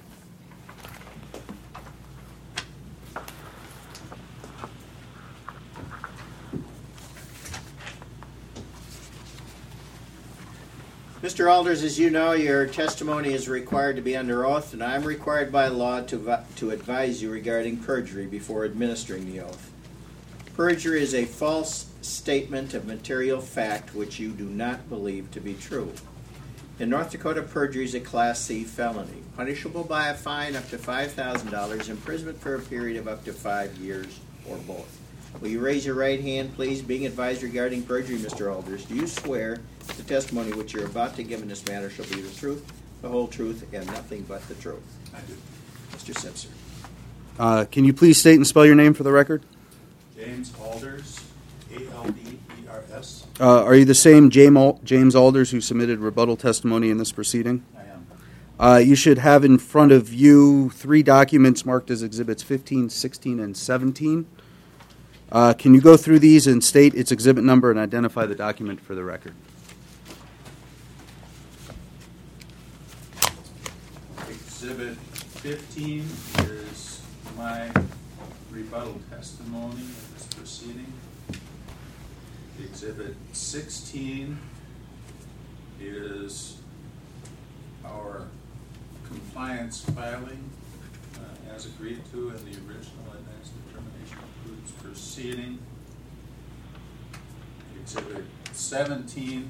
[SPEAKER 1] Mr. Alders, as you know, your testimony is required to be under oath, and I'm required by law to advise you regarding perjury before administering the oath. Perjury is a false statement of material fact which you do not believe to be true. In North Dakota, perjury is a Class C felony, punishable by a fine up to $5,000, imprisonment for a period of up to 5 years, or both. Will you raise your right hand, please? Being advised regarding perjury, Mr. Alders, do you swear the testimony which you're about to give in this matter shall be the truth, the whole truth, and nothing but the truth?
[SPEAKER 11] I do.
[SPEAKER 1] Mr. Simpson.
[SPEAKER 10] Can you please state and spell your name for the record?
[SPEAKER 11] James Alders, A-L-D-E-R-S.
[SPEAKER 10] Are you the same James Alders who submitted rebuttal testimony in this proceeding?
[SPEAKER 11] I am.
[SPEAKER 10] You should have in front of you 3 documents marked as Exhibits 15, 16, and 17. Can you go through these and state its exhibit number and identify the document for the record?
[SPEAKER 11] Exhibit 15 is my rebuttal testimony of this proceeding. Exhibit 16 is our compliance filing as agreed to in the original advance determination of foods proceeding. Exhibit 17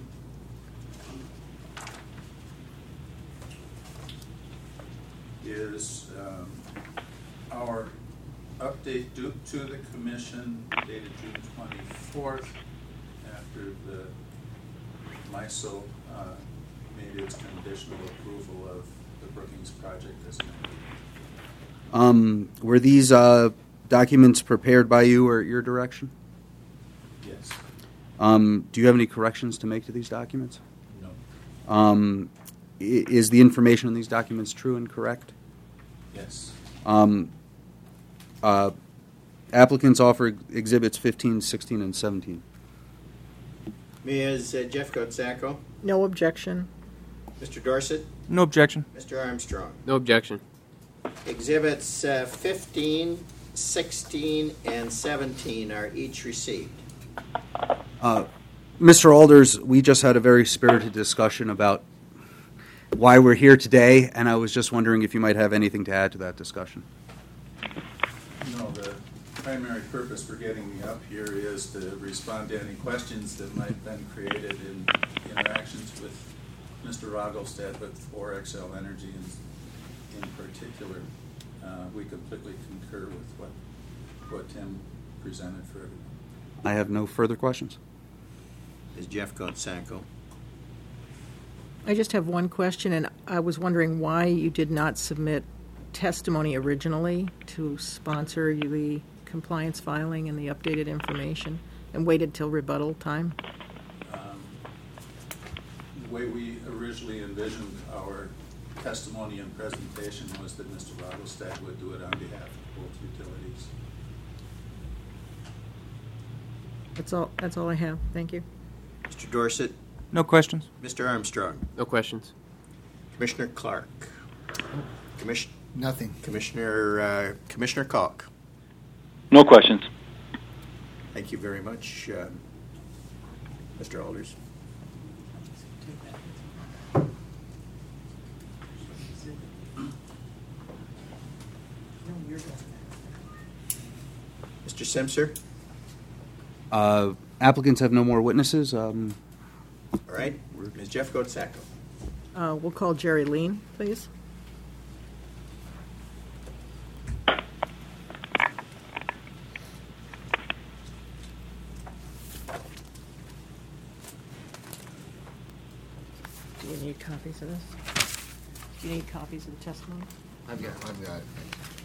[SPEAKER 11] is our update to the commission dated June 24th after the MISO made its conditional approval of the Brookings project as amended.
[SPEAKER 10] Were these documents prepared by you or at your direction?
[SPEAKER 11] Yes.
[SPEAKER 10] Do you have any corrections to make to these documents?
[SPEAKER 11] No.
[SPEAKER 10] Is the information in these documents true and correct?
[SPEAKER 11] Yes.
[SPEAKER 10] Applicants offer Exhibits 15, 16, and 17.
[SPEAKER 1] Ms. Jeffcoat-Sacco.
[SPEAKER 4] No objection.
[SPEAKER 1] Mr. Dorsett.
[SPEAKER 3] No objection.
[SPEAKER 1] Mr. Armstrong.
[SPEAKER 6] No objection.
[SPEAKER 1] Exhibits 15, 16, and 17 are each received.
[SPEAKER 10] Mr. Alders, we just had a very spirited discussion about why we're here today, and I was just wondering if you might have anything to add to that discussion.
[SPEAKER 11] No, the primary purpose for getting me up here is to respond to any questions that might have been created in interactions with Mr. Roggelstad, but for XL Energy in particular. We completely concur with what Tim presented for everyone.
[SPEAKER 10] I have no further questions.
[SPEAKER 1] Ms. Jeffcoat-Sacco.
[SPEAKER 4] I just have one question, and I was wondering why you did not submit testimony originally to sponsor the compliance filing and the updated information and waited till rebuttal time?
[SPEAKER 11] The way we originally envisioned our testimony and presentation was that Mr. Roggelstad would do it on behalf of both utilities.
[SPEAKER 4] That's all I have. Thank you.
[SPEAKER 1] Mr. Dorsett.
[SPEAKER 3] No questions.
[SPEAKER 1] Mr. Armstrong.
[SPEAKER 6] No questions.
[SPEAKER 1] Commissioner Clark.
[SPEAKER 8] Nothing.
[SPEAKER 1] Commissioner Calk.
[SPEAKER 9] No questions.
[SPEAKER 1] Thank you very much, Mr. Alders. Mr. Simpson.
[SPEAKER 10] Applicants have no more witnesses.
[SPEAKER 1] All right.
[SPEAKER 10] We're
[SPEAKER 1] Ms. Jeffcoat Sacco.
[SPEAKER 4] We'll call Jerry Lean, please. Do you need copies of this? Do you need copies of the testimony?
[SPEAKER 8] I've got it.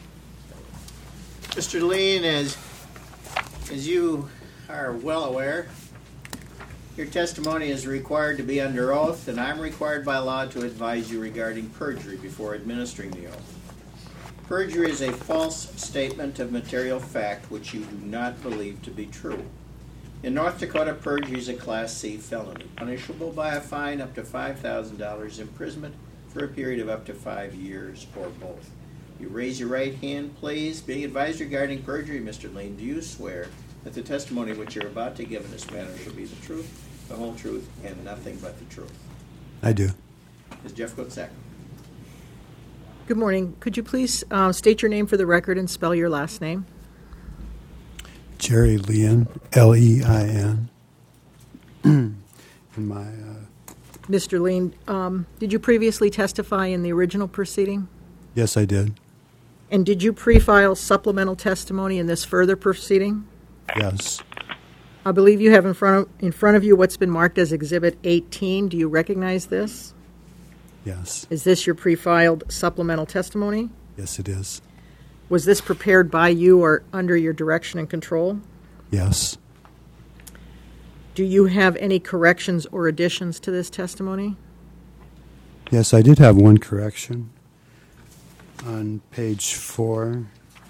[SPEAKER 1] Mr. Lean, as you are well aware, your testimony is required to be under oath, and I'm required by law to advise you regarding perjury before administering the oath. Perjury is a false statement of material fact which you do not believe to be true. In North Dakota, perjury is a Class C felony, punishable by a fine up to $5,000, imprisonment for a period of up to 5 years, or both. You raise your right hand, please. Being advised regarding perjury, Mr. Lean, do you swear that the testimony which you're about to give in this matter shall be the truth, the whole truth, and nothing but the truth?
[SPEAKER 12] I do.
[SPEAKER 1] Ms. Jeffcoat Sacco.
[SPEAKER 4] Good morning. Could you please state your name for the record and spell your last name?
[SPEAKER 12] Jerry Lein, L-E-I-N. And my
[SPEAKER 4] Mr. Lean, did you previously testify in the original proceeding?
[SPEAKER 12] yes, I did.
[SPEAKER 4] And did you pre-file supplemental testimony in this further proceeding?
[SPEAKER 12] Yes,
[SPEAKER 4] I believe you have in front of you what's been marked as Exhibit 18. Do you recognize this?
[SPEAKER 12] yes,
[SPEAKER 4] Is this your pre-filed supplemental testimony?
[SPEAKER 12] yes, it is.
[SPEAKER 4] Was this prepared by you or under your direction and control?
[SPEAKER 12] Yes,
[SPEAKER 4] Do you have any corrections or additions to this testimony?
[SPEAKER 12] yes, I did have one correction. On page 4,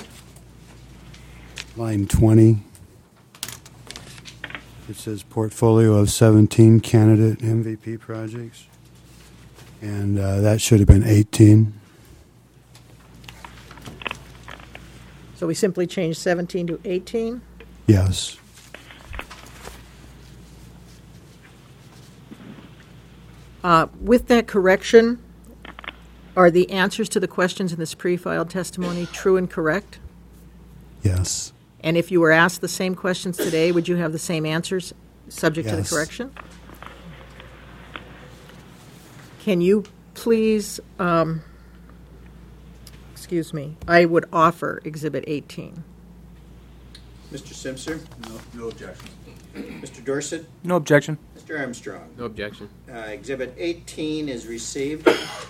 [SPEAKER 12] line 20, it says portfolio of 17 candidate MVP projects, and that should have been 18.
[SPEAKER 4] So we simply changed 17 to 18?
[SPEAKER 12] Yes,
[SPEAKER 4] With that correction, are the answers to the questions in this pre-filed testimony true and correct?
[SPEAKER 12] yes,
[SPEAKER 4] And if you were asked the same questions today, would you have the same answers subject to the
[SPEAKER 12] Yes.
[SPEAKER 4] correction? Can you please, excuse me, I would offer Exhibit 18.
[SPEAKER 1] Mr. Simpson?
[SPEAKER 11] No objection.
[SPEAKER 1] Mr. Dorsett?
[SPEAKER 3] No objection.
[SPEAKER 1] Mr. Armstrong?
[SPEAKER 6] No objection.
[SPEAKER 1] Exhibit 18 is received.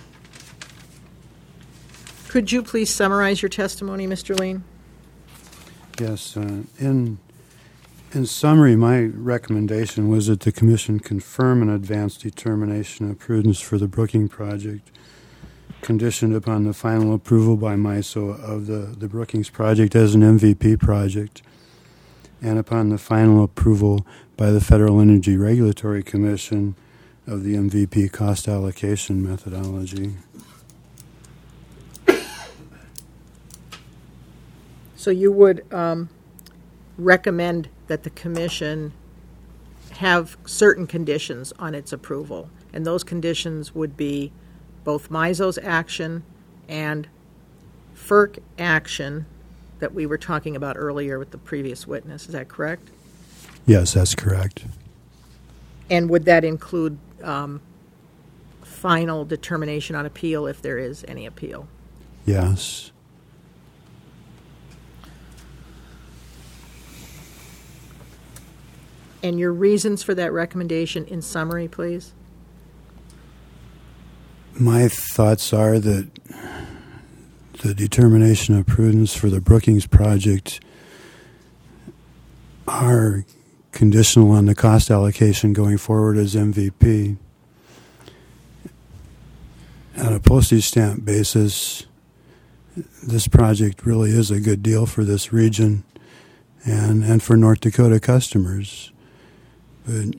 [SPEAKER 4] Could you please summarize your testimony, Mr. Lean?
[SPEAKER 12] yes. In summary, my recommendation was that the Commission confirm an advanced determination of prudence for the Brookings project, conditioned upon the final approval by MISO of the Brookings project as an MVP project, and upon the final approval by the Federal Energy Regulatory Commission of the MVP cost allocation methodology.
[SPEAKER 4] So you would recommend that the Commission have certain conditions on its approval, and those conditions would be both MISO's action and FERC action that we were talking about earlier with the previous witness. Is that correct?
[SPEAKER 12] Yes, that's correct.
[SPEAKER 4] And would that include final determination on appeal if there is any appeal?
[SPEAKER 12] Yes.
[SPEAKER 4] And your reasons for that recommendation in summary, please?
[SPEAKER 12] My thoughts are that the determination of prudence for the Brookings project are conditional on the cost allocation going forward as MVP. On a postage stamp basis, this project really is a good deal for this region and for North Dakota customers. But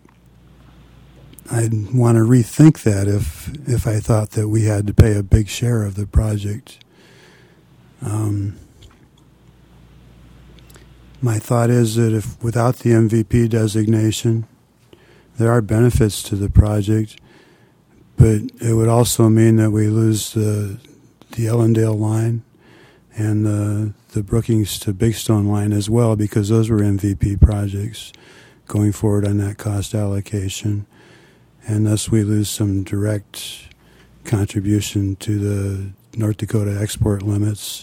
[SPEAKER 12] I'd want to rethink that if I thought that we had to pay a big share of the project. My thought is that if without the MVP designation, there are benefits to the project, but it would also mean that we lose the Ellendale line and the Brookings to Big Stone line as well, because those were MVP projects going forward on that cost allocation. and thus we lose some direct contribution to the North Dakota export limits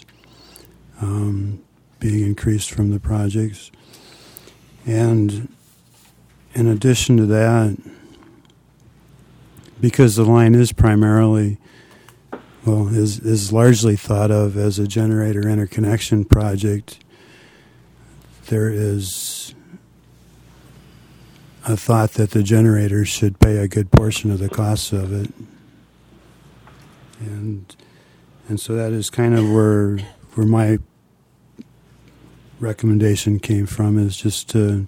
[SPEAKER 12] being increased from the projects. And in addition to that, because the line is primarily, is largely thought of as a generator interconnection project, there is a thought that the generators should pay a good portion of the costs of it. And so that is kind of where my recommendation came from, is just to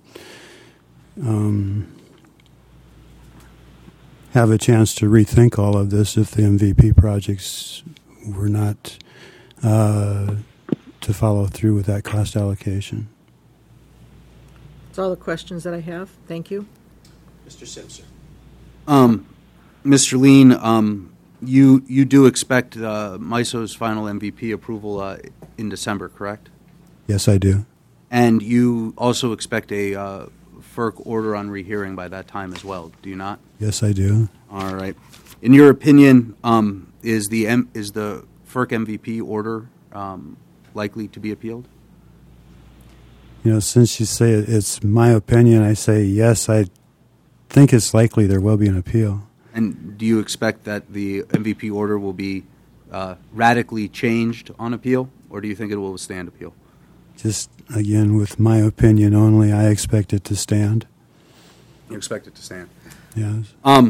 [SPEAKER 12] have a chance to rethink all of this if the MVP projects were not to follow through with that cost allocation.
[SPEAKER 4] That's all the questions that I have. Thank you.
[SPEAKER 1] Mr. Simpson.
[SPEAKER 10] Mr. Lean, you do expect MISO's final MVP approval in December, correct?
[SPEAKER 12] Yes, I do.
[SPEAKER 10] And you also expect a FERC order on rehearing by that time as well, do you not?
[SPEAKER 12] Yes, I do.
[SPEAKER 10] All right. In your opinion, is the FERC MVP order likely to be appealed?
[SPEAKER 12] You know, since you say it's my opinion, I say yes, I think it's likely there will be an appeal.
[SPEAKER 10] And do you expect that the MVP order will be radically changed on appeal, or do you think it will withstand appeal?
[SPEAKER 12] Just, again, with my opinion only, I expect it to stand.
[SPEAKER 10] You expect it to stand?
[SPEAKER 12] Yes.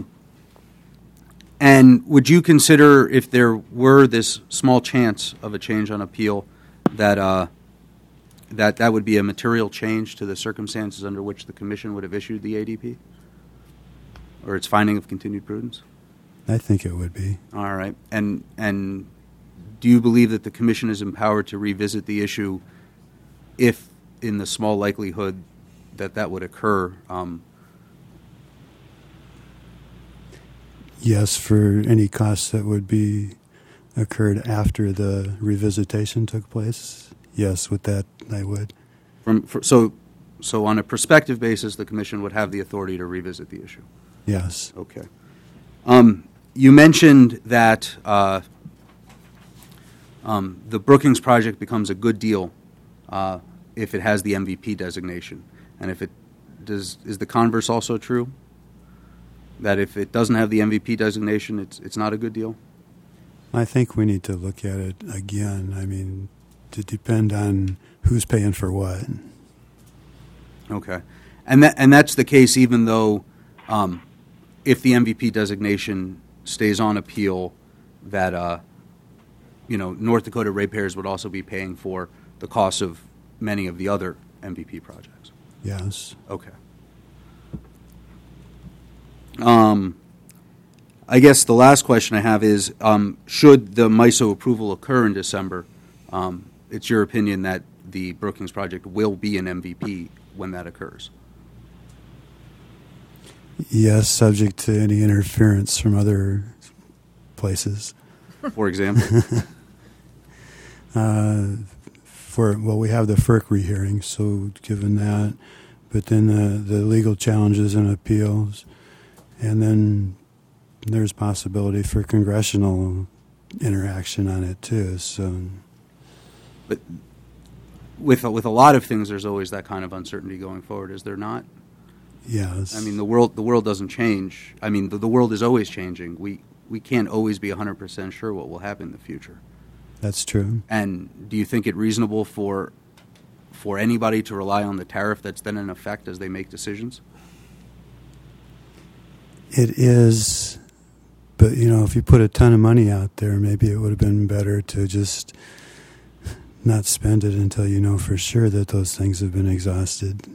[SPEAKER 10] And would you consider, if there were this small chance of a change on appeal, that that would be a material change to the circumstances under which the Commission would have issued the ADP? Or its finding of continued prudence?
[SPEAKER 12] I think it would be.
[SPEAKER 10] All right. And do you believe that the Commission is empowered to revisit the issue if, in the small likelihood that would occur?
[SPEAKER 12] Yes, for any costs that would be occurred after the revisitation took place. Yes, with that, I would.
[SPEAKER 10] So on a prospective basis, the Commission would have the authority to revisit the issue?
[SPEAKER 12] Yes.
[SPEAKER 10] Okay. You mentioned that the Brookings project becomes a good deal if it has the MVP designation, and if it does, is the converse also true? That if it doesn't have the MVP designation, it's not a good deal?
[SPEAKER 12] I think we need to look at it again. I mean, to depend on who's paying for what.
[SPEAKER 10] Okay, and that's the case even though if the MVP designation stays on appeal, that North Dakota ratepayers would also be paying for the costs of many of the other MVP projects.
[SPEAKER 12] Yes.
[SPEAKER 10] Okay. I guess the last question I have is, should the MISO approval occur in December, it's your opinion that the Brookings project will be an MVP when that occurs?
[SPEAKER 12] Yes, subject to any interference from other places.
[SPEAKER 10] For example?
[SPEAKER 12] We have the FERC rehearing, so given that, but then the legal challenges and appeals, and then there's possibility for congressional interaction on it too. So,
[SPEAKER 10] but with a lot of things, there's always that kind of uncertainty going forward, is there not?
[SPEAKER 12] Yes.
[SPEAKER 10] I mean, the world doesn't change. I mean, the world is always changing. We can't always be 100% sure what will happen in the future.
[SPEAKER 12] That's true.
[SPEAKER 10] And do you think it reasonable for anybody to rely on the tariff that's then in effect as they make decisions?
[SPEAKER 12] It is, but if you put a ton of money out there, maybe it would have been better to just not spend it until you know for sure that those things have been exhausted.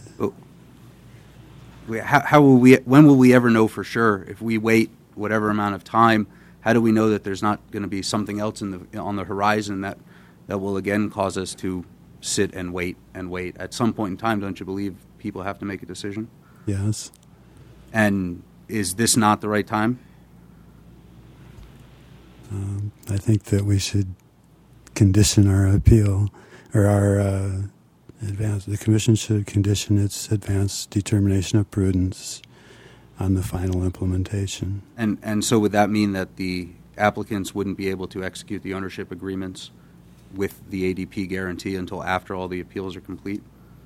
[SPEAKER 10] When will we ever know for sure? If we wait whatever amount of time, how do we know that there's not going to be something else on the horizon that will again cause us to sit and wait and wait? At some point in time, don't you believe people have to make a decision?
[SPEAKER 12] Yes.
[SPEAKER 10] And is this not the right time?
[SPEAKER 12] I think that we should condition our appeal, or our the Commission should condition its advanced determination of prudence on the final implementation.
[SPEAKER 10] And so would that mean that the applicants wouldn't be able to execute the ownership agreements with the ADP guarantee until after all the appeals are complete?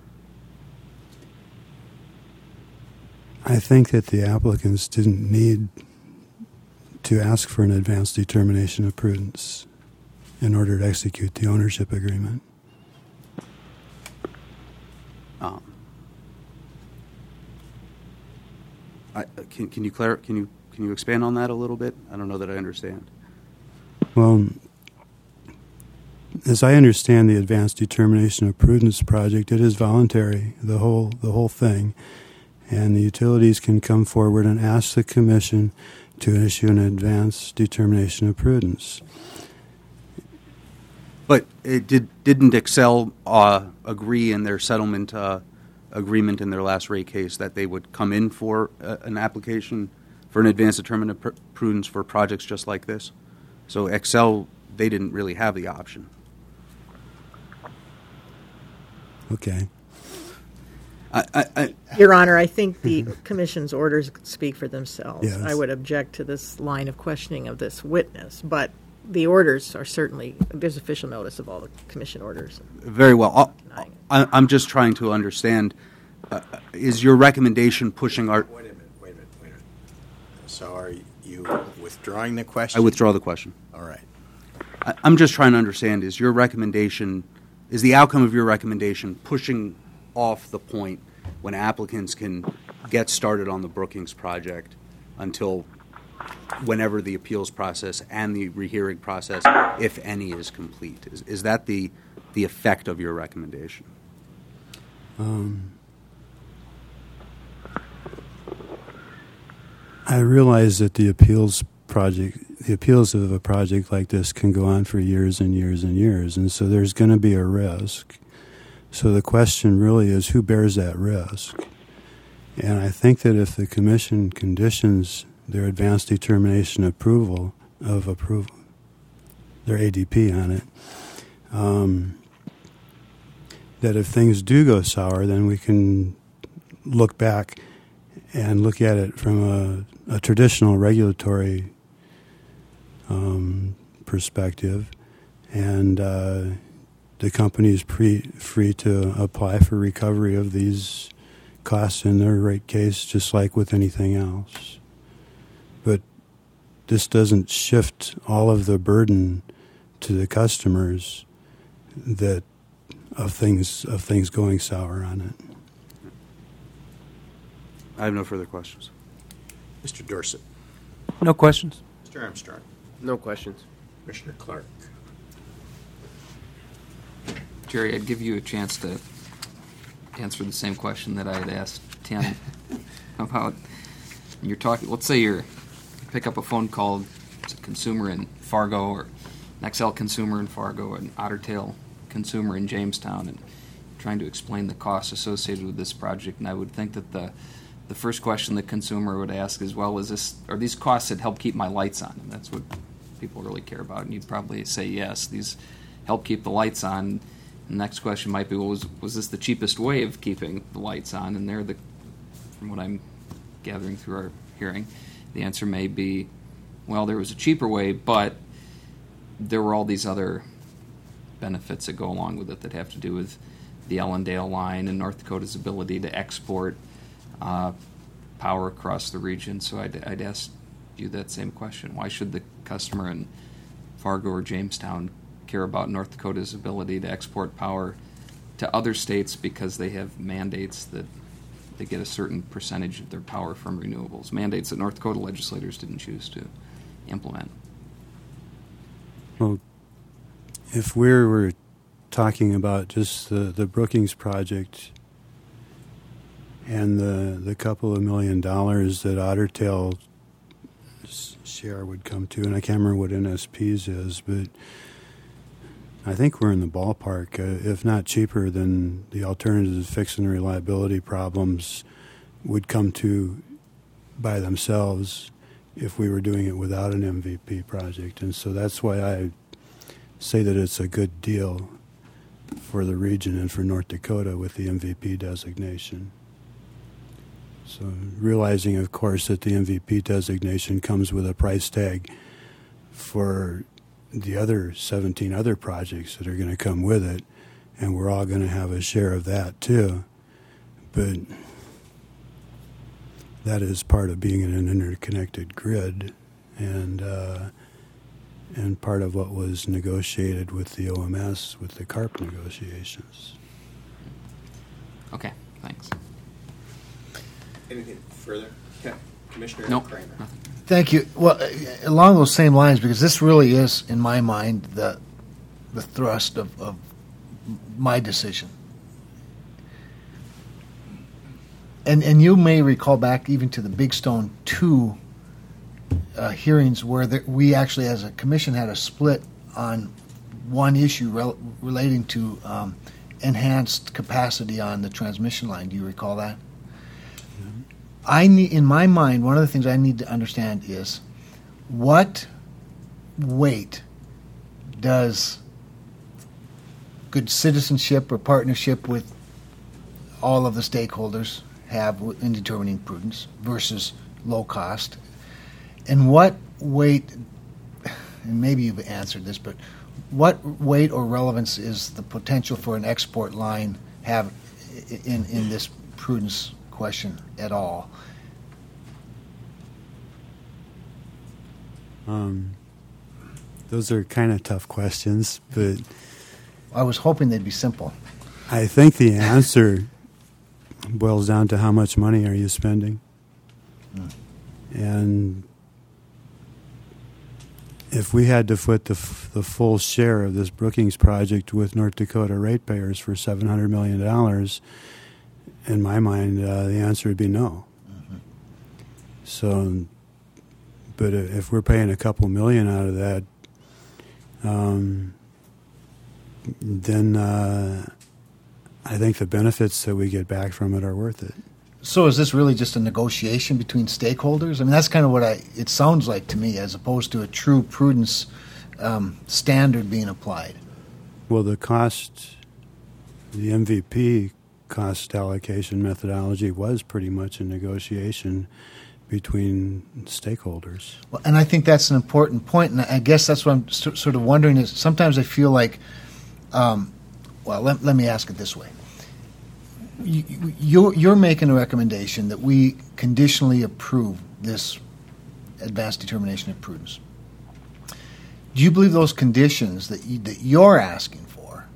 [SPEAKER 12] I think that the applicants didn't need to ask for an advanced determination of prudence in order to execute the ownership agreement.
[SPEAKER 10] Can you expand on that a little bit? I don't know that I understand.
[SPEAKER 12] Well, as I understand the advanced determination of prudence project, it is voluntary, the whole thing, and the utilities can come forward and ask the commission to issue an advanced determination of prudence.
[SPEAKER 10] But didn't Excel agree in their settlement agreement in their last rate case that they would come in for an application for an advanced determination of prudence for projects just like this? So Excel, they didn't really have the option.
[SPEAKER 12] Okay.
[SPEAKER 4] Your Honor, I think the Commission's orders speak for themselves.
[SPEAKER 12] Yes.
[SPEAKER 4] I would object to this line of questioning of this witness, but the orders are certainly, there's official notice of all the Commission orders.
[SPEAKER 10] Very well. I'm just trying to understand, is your recommendation pushing our...
[SPEAKER 1] Wait a minute. So are you withdrawing the question?
[SPEAKER 10] I withdraw the question.
[SPEAKER 1] All right.
[SPEAKER 10] I'm just trying to understand, is the outcome of your recommendation pushing off the point when applicants can get started on the Brookings project until whenever the appeals process and the rehearing process, if any, is complete? Is that the effect of your recommendation?
[SPEAKER 12] I realize that the appeals of a project like this can go on for years and years and years, and so there's going to be a risk. So the question really is, who bears that risk? And I think that if the Commission conditions their advanced determination of approval, their ADP on it, that if things do go sour, then we can look back and look at it from a traditional regulatory perspective, and the company is free to apply for recovery of these costs in their rate case, just like with anything else. But this doesn't shift all of the burden to the customers of things going sour on it.
[SPEAKER 10] I have no further questions.
[SPEAKER 1] Mr. Dorsett.
[SPEAKER 3] No questions.
[SPEAKER 1] Mr. Armstrong.
[SPEAKER 6] No questions.
[SPEAKER 1] Commissioner Clark.
[SPEAKER 7] Jerry, I'd give you a chance to answer the same question that I had asked Tim about. You're talking. Let's say you pick up a phone call. It's a consumer in Fargo, or an XL consumer in Fargo, or an Otter Tail consumer in Jamestown, and trying to explain the costs associated with this project. And I would think that the first question the consumer would ask is, well, are these costs that help keep my lights on? And that's what people really care about. And you'd probably say, yes, these help keep the lights on. The next question might be, well, was this the cheapest way of keeping the lights on? And from what I'm gathering through our hearing, the answer may be, well, there was a cheaper way, but there were all these other benefits that go along with it that have to do with the Ellendale line and North Dakota's ability to export power across the region. So I'd ask you that same question. Why should the customer in Fargo or Jamestown care about North Dakota's ability to export power to other states because they have mandates that they get a certain percentage of their power from renewables, mandates that North Dakota legislators didn't choose to implement?
[SPEAKER 12] Well, if we were talking about just the Brookings project and the couple of $1 million that Otter Tail's share would come to, and I can't remember what NSP's is, but I think we're in the ballpark, if not cheaper than the alternatives fixing reliability problems would come to by themselves if we were doing it without an MVP project. And so that's why I say that it's a good deal for the region and for North Dakota with the MVP designation. So realizing, of course, that the MVP designation comes with a price tag for the other 17 other projects that are going to come with it, and we're all going to have a share of that too. But that is part of being in an interconnected grid, and part of what was negotiated with the OMS with the CARP negotiations.
[SPEAKER 7] Okay, thanks.
[SPEAKER 1] Anything further? Okay. Commissioner
[SPEAKER 7] Nope,
[SPEAKER 1] Kramer.
[SPEAKER 7] nothing.
[SPEAKER 13] Thank you. Well, along those same lines, because this really is, in my mind, the thrust of my decision. And you may recall back even to the Big Stone 2 hearings where we actually, as a commission, had a split on one issue relating to enhanced capacity on the transmission line. Do you recall that? In my mind, one of the things I need to understand is what weight does good citizenship or partnership with all of the stakeholders have in determining prudence versus low cost? And what weight, and maybe you've answered this, but what weight or relevance is the potential for an export line have in this prudence question at all?
[SPEAKER 12] Those are kind of tough questions, but
[SPEAKER 13] I was hoping they'd be simple.
[SPEAKER 12] I think the answer boils down to how much money are you spending. And if we had to foot the full share of this Brookings project with North Dakota ratepayers for $700 million, in my mind, the answer would be no. So, but if we're paying a couple million out of that, then I think the benefits that we get back from it are worth it.
[SPEAKER 13] So is this really just a negotiation between stakeholders? I mean, that's kind of what it sounds like to me, as opposed to a true prudence standard being applied.
[SPEAKER 12] Well, the MVP cost allocation methodology was pretty much a negotiation between stakeholders.
[SPEAKER 13] Well, and I think that's an important point, and I guess that's what I'm sort of wondering is sometimes I feel like, let me ask it this way. You're making a recommendation that we conditionally approve this advanced determination of prudence. Do you believe those conditions that you're asking for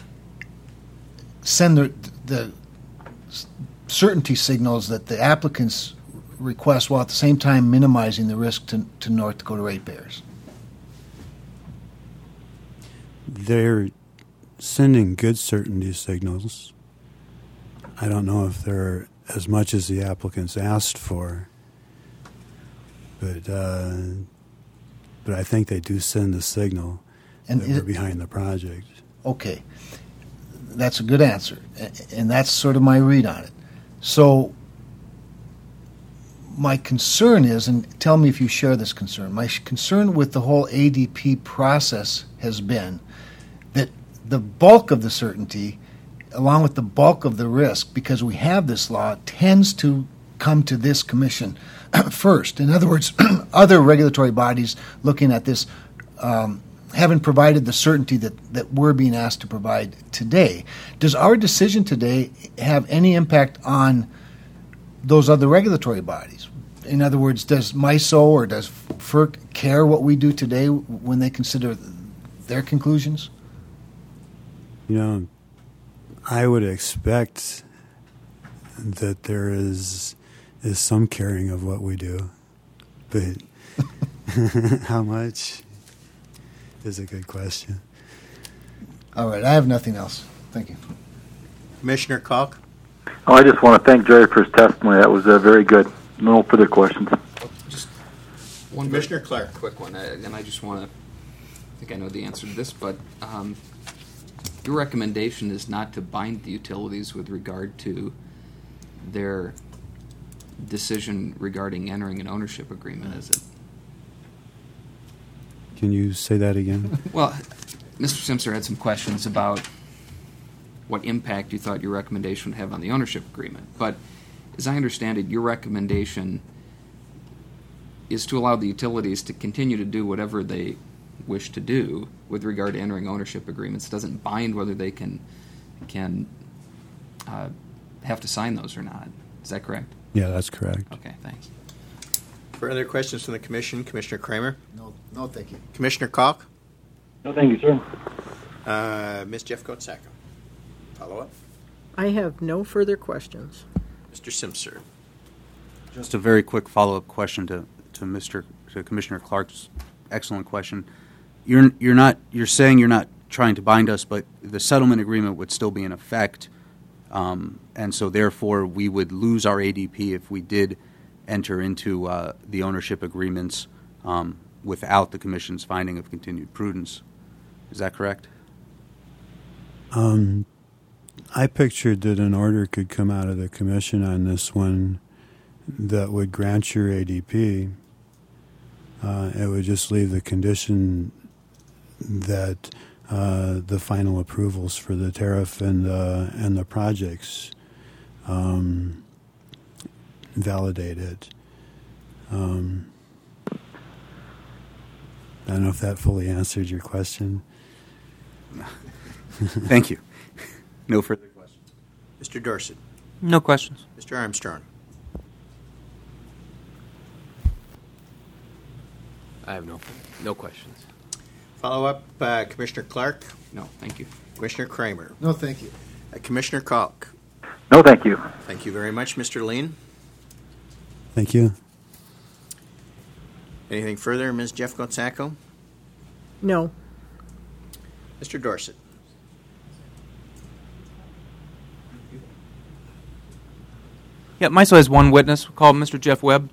[SPEAKER 13] send the certainty signals that the applicants request, while at the same time minimizing the risk to North Dakota ratepayers?
[SPEAKER 12] They're sending good certainty signals. I don't know if they're as much as the applicants asked for, but I think they do send a signal that we're behind the project.
[SPEAKER 13] Okay, that's a good answer, and that's sort of my read on it. So my concern is, and tell me if you share this concern, my concern with the whole ADP process has been that the bulk of the certainty, along with the bulk of the risk, because we have this law, tends to come to this commission first. In other words, other regulatory bodies looking at this haven't provided the certainty that we're being asked to provide today. Does our decision today have any impact on those other regulatory bodies? In other words, does MISO or does FERC care what we do today when they consider their conclusions?
[SPEAKER 12] You know, I would expect that there is some caring of what we do, but how much is a good question.
[SPEAKER 13] All right, I have nothing else. Thank you.
[SPEAKER 1] Commissioner Koch?
[SPEAKER 9] Oh, I just want to thank Jerry for his testimony. That was very good. No further questions.
[SPEAKER 7] Just one
[SPEAKER 1] Commissioner Clark.
[SPEAKER 7] Quick one, and I just want to, I think I know the answer to this, but your recommendation is not to bind the utilities with regard to their decision regarding entering an ownership agreement, is it?
[SPEAKER 12] Can you say that again?
[SPEAKER 7] Well, Mr. Simpson had some questions about what impact you thought your recommendation would have on the ownership agreement. But as I understand it, your recommendation is to allow the utilities to continue to do whatever they wish to do with regard to entering ownership agreements. It doesn't bind whether they can have to sign those or not. Is that correct?
[SPEAKER 12] Yeah, that's correct.
[SPEAKER 7] Okay, thanks.
[SPEAKER 1] Further questions from the Commission? Commissioner Kramer?
[SPEAKER 13] No, thank you.
[SPEAKER 1] Commissioner Kalk?
[SPEAKER 9] No, thank you, sir.
[SPEAKER 1] Ms. Jeff Kotsako? Follow up?
[SPEAKER 4] I have no further questions.
[SPEAKER 1] Mr. Simpson?
[SPEAKER 10] Just a very quick follow-up question to Commissioner Clark's excellent question. You're saying you're not trying to bind us, but the settlement agreement would still be in effect, and so therefore we would lose our ADP if we did enter into the ownership agreements without the Commission's finding of continued prudence. Is that correct?
[SPEAKER 12] I pictured that an order could come out of the Commission on this one that would grant your ADP. It would just leave the condition that the final approvals for the tariff and the projects validate it. I don't know if that fully answered your question.
[SPEAKER 10] Thank you. No further questions.
[SPEAKER 1] Mr. Dorsett?
[SPEAKER 3] No questions.
[SPEAKER 1] Mr. Armstrong?
[SPEAKER 6] I have no questions.
[SPEAKER 1] Follow up, Commissioner Clark?
[SPEAKER 7] No, thank you.
[SPEAKER 1] Commissioner Kramer?
[SPEAKER 13] No, thank you.
[SPEAKER 1] Commissioner Kalk?
[SPEAKER 9] No, thank you.
[SPEAKER 1] Thank you very much, Mr. Lean.
[SPEAKER 12] Thank you.
[SPEAKER 1] Anything further, Ms. Jeff Kotsako?
[SPEAKER 4] No.
[SPEAKER 1] Mr. Dorsett?
[SPEAKER 3] Yeah, MISO has one witness called Mr. Jeff Webb.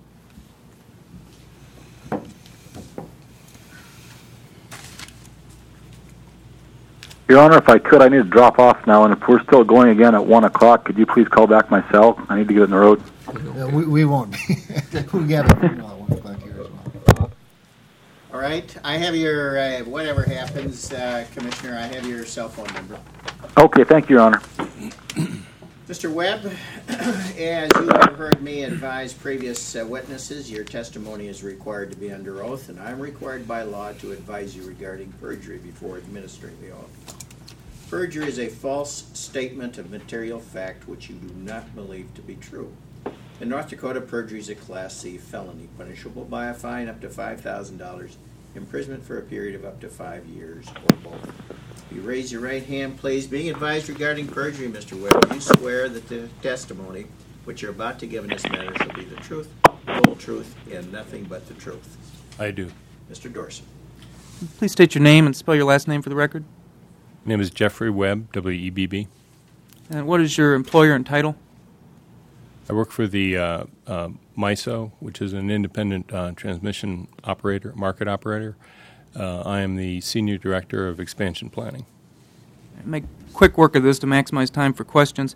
[SPEAKER 9] Your Honor, if I could, I need to drop off now, and if we're still going again at 1 o'clock, could you please call back my cell? I need to get on the road.
[SPEAKER 13] We won't be. We got a funeral at 1 o'clock here as well.
[SPEAKER 1] All right. I have your, whatever happens, Commissioner, I have your cell phone number.
[SPEAKER 9] Okay, thank you, Your Honor.
[SPEAKER 1] Mr. Webb, as you have heard me advise previous witnesses, your testimony is required to be under oath, and I'm required by law to advise you regarding perjury before administering the oath. Perjury is a false statement of material fact which you do not believe to be true. In North Dakota, perjury is a Class C felony, punishable by a fine up to $5,000, imprisonment for a period of up to 5 years, or both. You raise your right hand, please. Being advised regarding perjury, Mr. Webb, you swear that the testimony which you're about to give in this matter shall be the truth, the whole truth, and nothing but the truth.
[SPEAKER 14] I do.
[SPEAKER 1] Mr. Dorsett.
[SPEAKER 3] Please state your name and spell your last name for the record.
[SPEAKER 14] My name is Jeffrey Webb, W-E-B-B.
[SPEAKER 3] And what is your employer and title?
[SPEAKER 14] I work for the MISO, which is an independent transmission operator, market operator. I am the Senior Director of Expansion Planning.
[SPEAKER 3] Make quick work of this to maximize time for questions.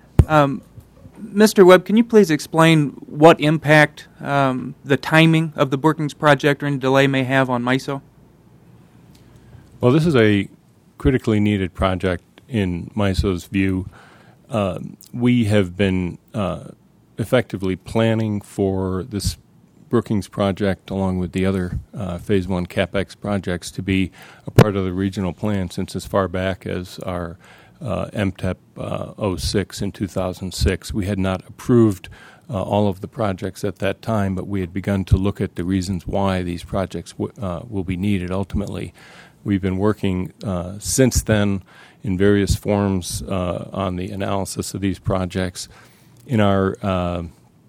[SPEAKER 3] Mr. Webb, can you please explain what impact the timing of the Brookings project or any delay may have on MISO?
[SPEAKER 14] Well, this is a critically needed project in MISO's view. We have been effectively planning for this Brookings project, along with the other Phase 1 CapEx projects, to be a part of the regional plan since as far back as our MTEP 06 in 2006. We had not approved all of the projects at that time, but we had begun to look at the reasons why these projects will be needed ultimately. We've been working since then in various forms on the analysis of these projects. In our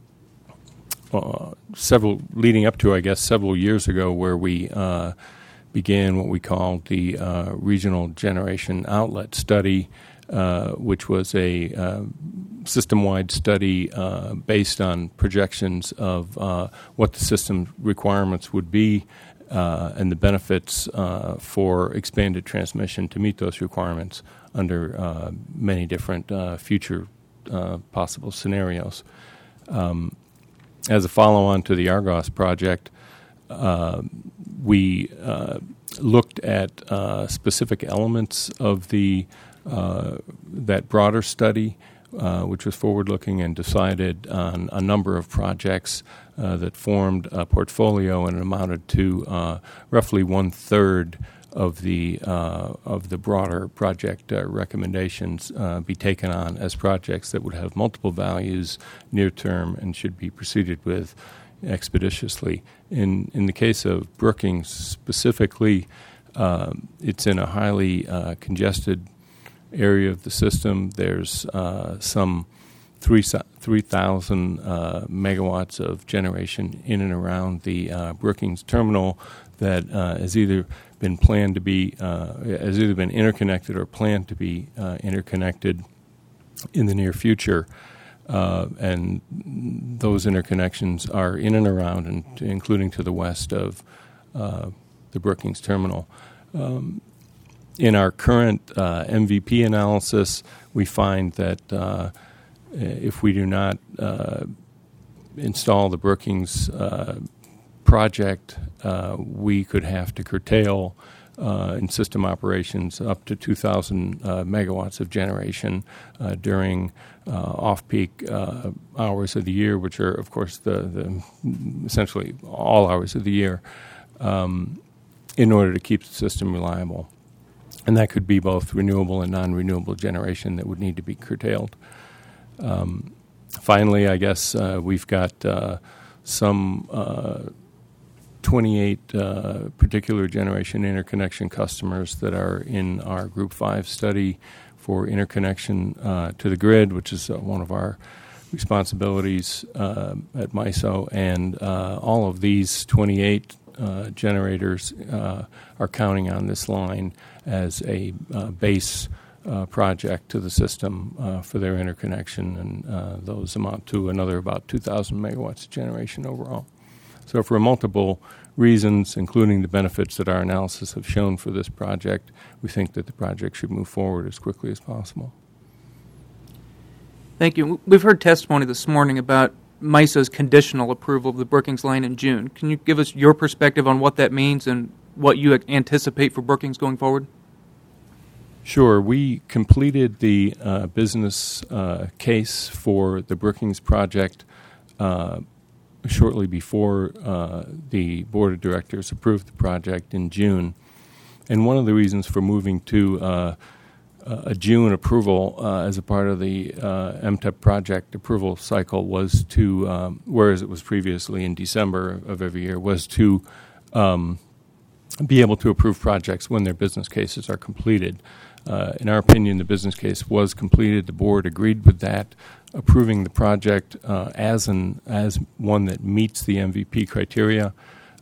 [SPEAKER 14] leading up to, I guess, several years ago, where we began what we called the Regional Generation Outlet Study, which was a system-wide study based on projections of what the system requirements would be and the benefits for expanded transmission to meet those requirements under many different future possible scenarios. As a follow-on to the Argos project, we looked at specific elements of that broader study. which was forward-looking and decided on a number of projects that formed a portfolio and amounted to roughly 1/3 of the broader project recommendations be taken on as projects that would have multiple values near term and should be proceeded with expeditiously. In the case of Brookings specifically, it's in a highly congested area of the system. There's some 3,000 megawatts of generation in and around the Brookings terminal that has either been planned to be has either been interconnected or planned to be interconnected in the near future. And those interconnections are in and around, and including to the west of the Brookings terminal. In our current MVP analysis, we find that if we do not install the Brookings project, we could have to curtail in system operations up to 2,000 megawatts of generation during off-peak hours of the year, which are, of course, the essentially all hours of the year, in order to keep the system reliable. And that could be both renewable and non-renewable generation that would need to be curtailed. Finally, I guess we've got some 28 particular generation interconnection customers that are in our Group 5 study for interconnection to the grid, which is one of our responsibilities at MISO. And all of these 28 generators are counting on this line as a base project to the system for their interconnection, and those amount to another about 2,000 megawatts of generation overall. So for multiple reasons, including the benefits that our analysis have shown for this project, we think that the project should move forward as quickly as possible.
[SPEAKER 3] Thank you. We've heard testimony this morning about MISO's conditional approval of the Brookings line in June. Can you give us your perspective on what that means and what you anticipate for Brookings going forward?
[SPEAKER 14] Sure. We completed the business case for the Brookings project shortly before the Board of Directors approved the project in June. And one of the reasons for moving to a June approval as a part of the MTEP project approval cycle was to, whereas it was previously in December of every year, was to be able to approve projects when their business cases are completed. In our opinion, the business case was completed. The board agreed with that, approving the project as one that meets the MVP criteria.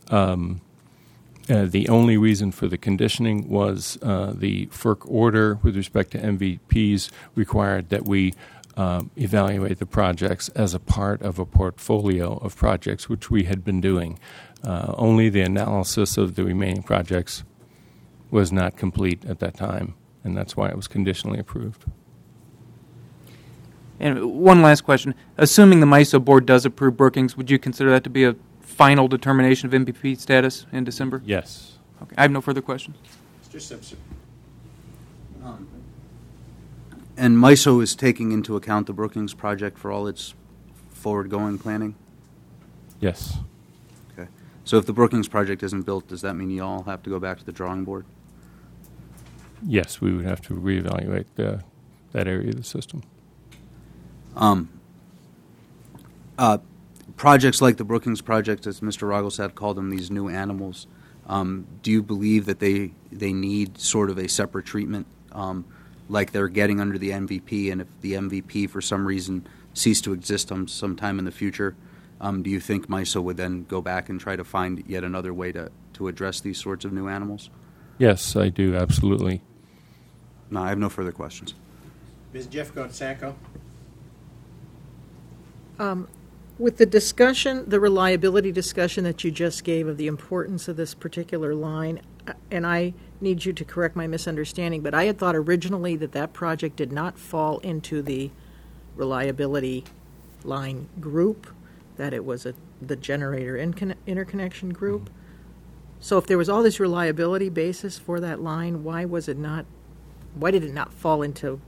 [SPEAKER 14] The only reason for the conditioning was the FERC order with respect to MVPs required that we evaluate the projects as a part of a portfolio of projects, which we had been doing. Only the analysis of the remaining projects was not complete at that time, and that's why it was conditionally approved.
[SPEAKER 3] And one last question. Assuming the MISO board does approve Brookings, would you consider that to be a final determination of MVP status in December?
[SPEAKER 14] Yes.
[SPEAKER 3] Okay. I have no further questions.
[SPEAKER 1] Mr. Simpson.
[SPEAKER 10] And MISO is taking into account the Brookings project for all its forward-going planning?
[SPEAKER 14] Yes.
[SPEAKER 10] Okay. So if the Brookings project isn't built, does that mean you all have to go back to the drawing board?
[SPEAKER 14] Yes, we would have to reevaluate that area of the system.
[SPEAKER 10] Projects like the Brookings project, as Mr. Rogelsad called them, these new animals, do you believe that they need sort of a separate treatment, like they're getting under the MVP, and if the MVP for some reason ceased to exist sometime in the future, do you think MISO would then go back and try to find yet another way to address these sorts of new animals?
[SPEAKER 14] Yes, I do, absolutely.
[SPEAKER 10] No, I have no further questions.
[SPEAKER 1] Ms. Jeff Gonsaco.
[SPEAKER 4] With the discussion, the reliability discussion that you just gave of the importance of this particular line, and I need you to correct my misunderstanding, but I had thought originally that project did not fall into the reliability line group, that it was the generator interconnection group. So if there was all this reliability basis for that line, why did it not fall into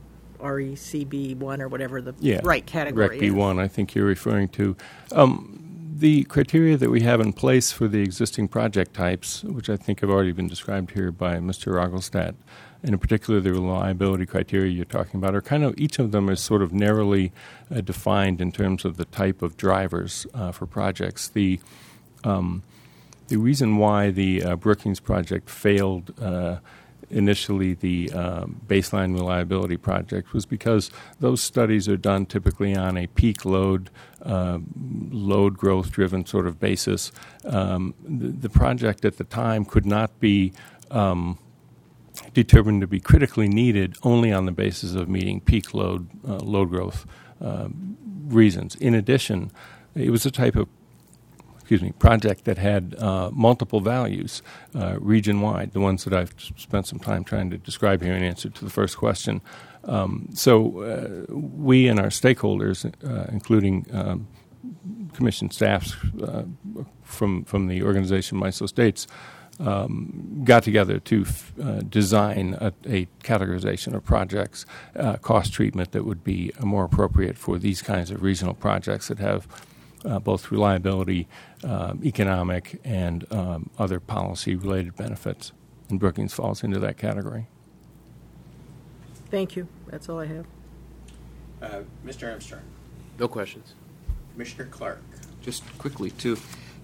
[SPEAKER 4] RECB1 or whatever the
[SPEAKER 14] Yeah,
[SPEAKER 4] right category
[SPEAKER 14] Rec
[SPEAKER 4] is.
[SPEAKER 14] B1, I think you're referring to. The criteria that we have in place for the existing project types, which I think have already been described here by Mr. Roggelstadt, and in particular the reliability criteria you're talking about, are kind of, each of them is sort of narrowly defined in terms of the type of drivers for projects. The reason why the Brookings project failed initially, the baseline reliability project, was because those studies are done typically on a peak load growth driven sort of basis. The project at the time could not be determined to be critically needed only on the basis of meeting peak load growth reasons. In addition, it was a type of project that had multiple values region-wide, the ones that I've spent some time trying to describe here in answer to the first question. So we and our stakeholders, including commission staffs from the organization MISO States, got together to design a categorization of projects, cost treatment that would be more appropriate for these kinds of regional projects that have both reliability, economic, and other policy-related benefits. And Brookings falls into that category.
[SPEAKER 4] Thank you. That's all I have.
[SPEAKER 1] Mr. Armstrong.
[SPEAKER 6] No questions.
[SPEAKER 1] Commissioner Clark.
[SPEAKER 7] Just quickly, too,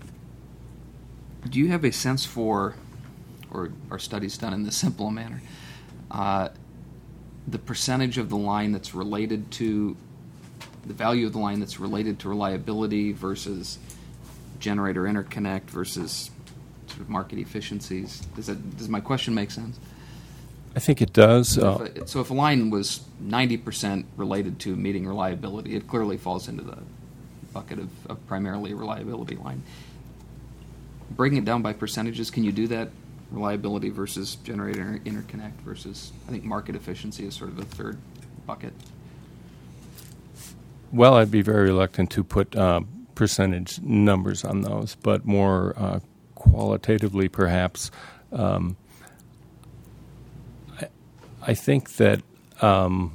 [SPEAKER 7] do you have a sense for, or are studies done in this simple manner, the percentage of the line that's related to, the value of the line that's related to reliability versus generator interconnect versus sort of market efficiencies? Does my question make sense?
[SPEAKER 14] I think it does.
[SPEAKER 7] So if a line was 90% related to meeting reliability, it clearly falls into the bucket of primarily a reliability line. Breaking it down by percentages, can you do that? Reliability versus generator interconnect versus, I think, market efficiency is sort of a third bucket.
[SPEAKER 14] Well, I'd be very reluctant to put percentage numbers on those, but more qualitatively, perhaps. I think that the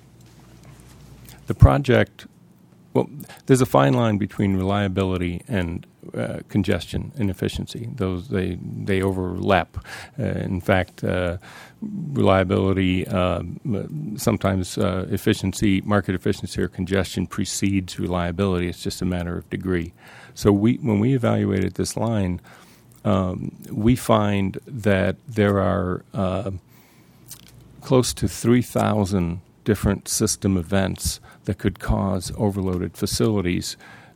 [SPEAKER 14] project, well, there's a fine line between reliability and congestion and efficiency. Those they overlap. In fact, reliability, sometimes efficiency, market efficiency or congestion precedes reliability. It's just a matter of degree. So when we evaluated this line, we find that there are close to 3,000 different system events that could cause overloaded facilities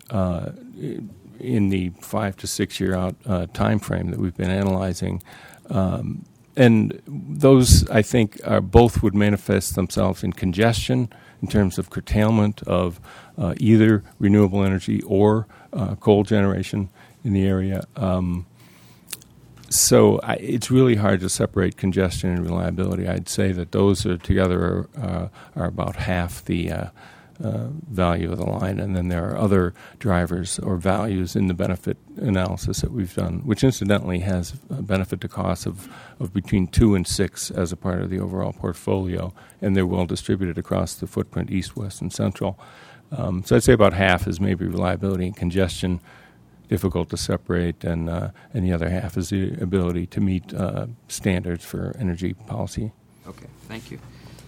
[SPEAKER 14] in the 5 to 6 year out time frame that we've been analyzing. And those, I think, both would manifest themselves in congestion in terms of curtailment of either renewable energy or coal generation in the area. So it's really hard to separate congestion and reliability. I'd say that those together are about half the value of the line, and then there are other drivers or values in the benefit analysis that we've done, which incidentally has a benefit to cost of between 2 and 6 as a part of the overall portfolio, and they're well distributed across the footprint, east, west, and central. So I'd say about half is maybe reliability and congestion, difficult to separate, and the other half is the ability to meet standards for energy policy.
[SPEAKER 7] Okay, thank you.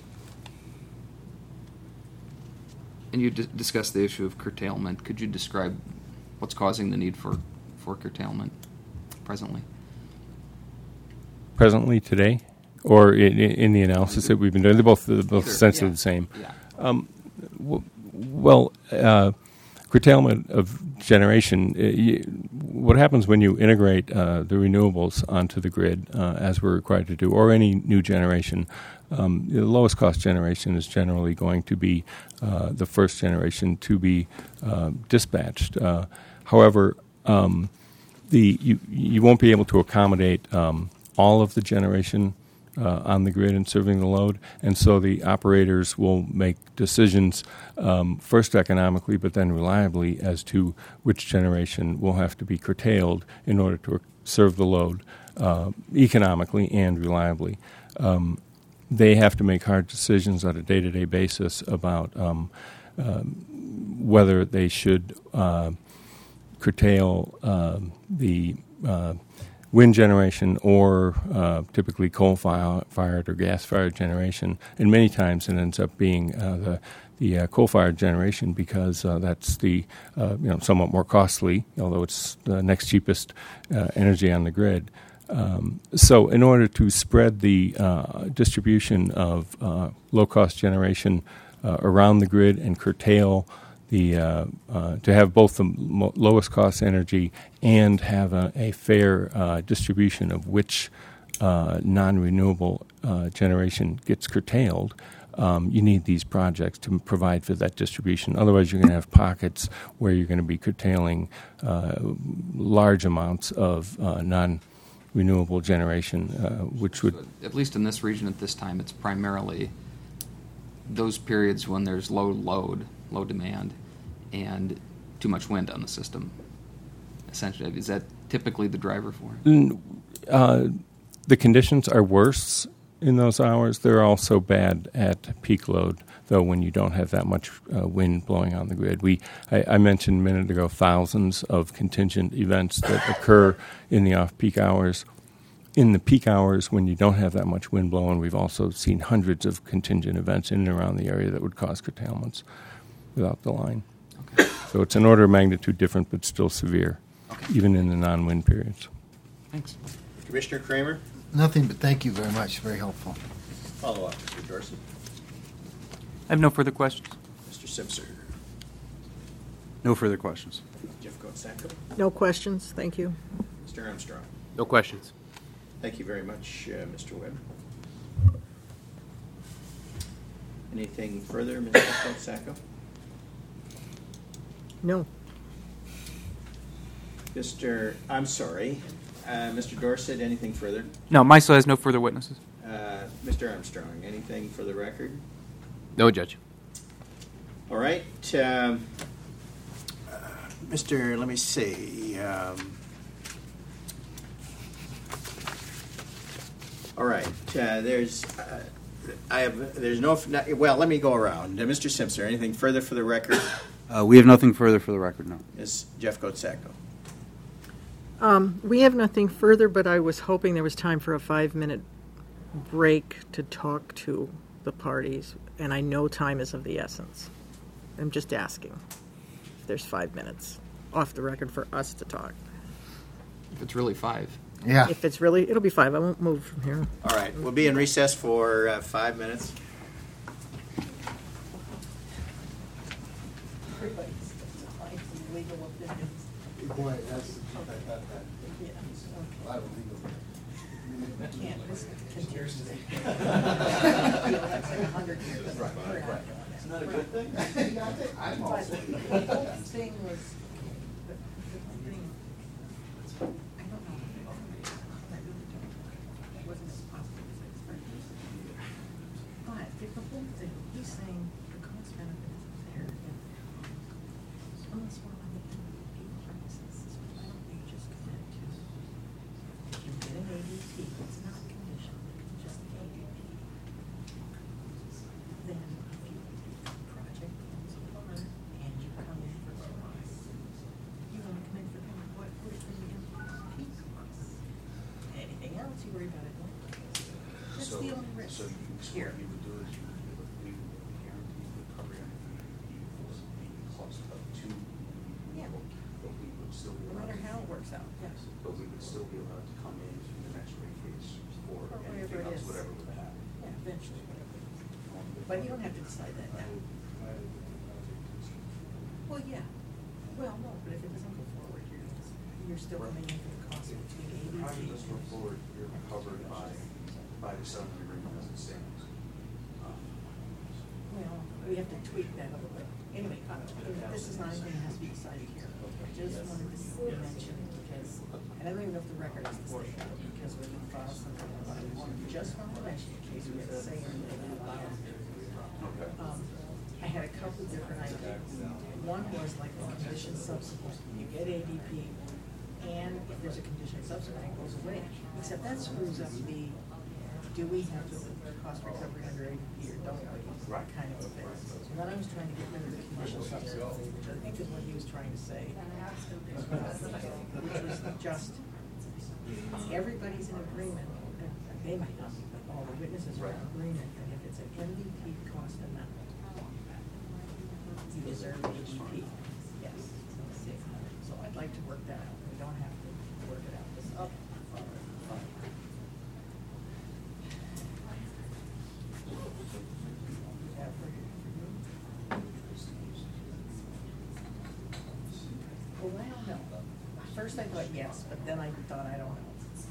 [SPEAKER 7] And you discussed the issue of curtailment. Could you describe what's causing the need for curtailment presently? Presently,
[SPEAKER 14] today, or in the analysis that we've been doing? They're both essentially the same.
[SPEAKER 7] Yeah.
[SPEAKER 14] Curtailment of generation, what happens when you integrate the renewables onto the grid, as we're required to do, or any new generation? The lowest cost generation is generally going to be the first generation to be dispatched. However, you won't be able to accommodate all of the generation on the grid and serving the load, and so the operators will make decisions first economically but then reliably as to which generation will have to be curtailed in order to serve the load economically and reliably. they have to make hard decisions on a day-to-day basis about whether they should curtail the wind generation or typically coal-fired or gas-fired generation. And many times it ends up being the coal-fired generation because that's the somewhat more costly, although it's the next cheapest energy on the grid. So in order to spread the distribution of low-cost generation around the grid and curtail to have both the lowest cost energy and have a fair distribution of which non-renewable generation gets curtailed, you need these projects to provide for that distribution. Otherwise, you're going to have pockets where you're going to be curtailing large amounts of non-renewable generation, which would...
[SPEAKER 7] At least in this region at this time, it's primarily those periods when there's low demand, and too much wind on the system. Essentially, is that typically the driver for it?
[SPEAKER 14] The conditions are worse in those hours. They're also bad at peak load, though, when you don't have that much wind blowing on the grid. I mentioned a minute ago thousands of contingent events that occur in the off-peak hours. In the peak hours, when you don't have that much wind blowing, we've also seen hundreds of contingent events in and around the area that would cause curtailments without the line. Okay. So it's an order of magnitude different, but still severe, even in the non-wind periods.
[SPEAKER 7] Thanks.
[SPEAKER 1] Commissioner Kramer?
[SPEAKER 13] Nothing, but thank you very much. Very helpful.
[SPEAKER 1] Follow up, Mr. Dorsey.
[SPEAKER 3] I have no further questions.
[SPEAKER 1] Mr. Simpson?
[SPEAKER 10] No further questions.
[SPEAKER 1] Jeff Kotsaco?
[SPEAKER 4] No questions, thank you.
[SPEAKER 1] Mr. Armstrong?
[SPEAKER 6] No questions.
[SPEAKER 1] Thank you very much, Mr. Webb. Anything further, Mr. Kotsaco?
[SPEAKER 4] No.
[SPEAKER 1] Mr. Dorsett, anything further?
[SPEAKER 3] No, MISO has no further witnesses.
[SPEAKER 1] Mr. Armstrong, anything for the record?
[SPEAKER 6] No, Judge.
[SPEAKER 1] All right. Let me see. All right. There's no. Well, let me go around. Mr. Simpson, anything further for the record?
[SPEAKER 10] We have nothing further for the record, no.
[SPEAKER 1] Is Jeff Kotsaco?
[SPEAKER 4] We have nothing further, but I was hoping there was time for a 5-minute break to talk to the parties, and I know time is of the essence. I'm just asking if there's 5 minutes off the record for us to talk.
[SPEAKER 7] If it's really 5.
[SPEAKER 13] Yeah.
[SPEAKER 4] If it's really, it'll be 5. I won't move from here.
[SPEAKER 1] All right. We'll be in recess for 5 minutes.
[SPEAKER 8] Boy, that's a lot of legal.
[SPEAKER 1] It's not a good thing?
[SPEAKER 8] I'm all for it.
[SPEAKER 2] The whole thing was, the thing, I don't know. It wasn't as positive as I expected. But if the whole thing, he's saying the cost benefit is there. Unless one of the people purposes, why don't we just commit to? If you get an ADP, it's not conditional, it's just ADP. Then if you project comes apart and you come in for costs, you want to come in for what portion of the MPP costs. Anything else, you worry about it. That's the only risk here.
[SPEAKER 15] What you would do is you would guarantee recovery on the cost up to
[SPEAKER 2] Yeah.
[SPEAKER 15] but we would still be
[SPEAKER 2] No
[SPEAKER 15] allowed
[SPEAKER 2] matter how it works out, yes.
[SPEAKER 15] but we would still be allowed to come in through the next rate case for
[SPEAKER 2] Or whatever
[SPEAKER 15] anything
[SPEAKER 2] it
[SPEAKER 15] else,
[SPEAKER 2] is.
[SPEAKER 15] whatever would happen.
[SPEAKER 2] Yeah, eventually, whatever it is. But you don't have to decide that now. Well, yeah. Well, no, but if it doesn't go forward, you're still coming in for the cost of between ABC.
[SPEAKER 15] If it doesn't go forward, you're covered by the settlement agreement as it stands.
[SPEAKER 2] Well, we have to tweak that a little bit. Anyway, this is not anything that has to be decided here. Just wanted to mention because, and I don't even know if the record is the same because we're going to file something about it. Just wanted to mention in case we have to say anything about it. I had a couple of different ideas. One was like a condition subsequent. You get ADP, and if there's a condition subsequent, it goes away. Except that screws up the do we have to cost recovery under ADP or don't we? Right. Kind of a thing. So then I was trying to get rid of the commercial subsidy, which I think is what he was trying to say. Which was just, everybody's in agreement, they might not be, but all the witnesses are in agreement, and if it's an MVP cost amount, you deserve ADP. Yes. So I'd like to work that out. We don't have to work it out this up. Well, I don't know. First I thought yes, but then I thought I don't know.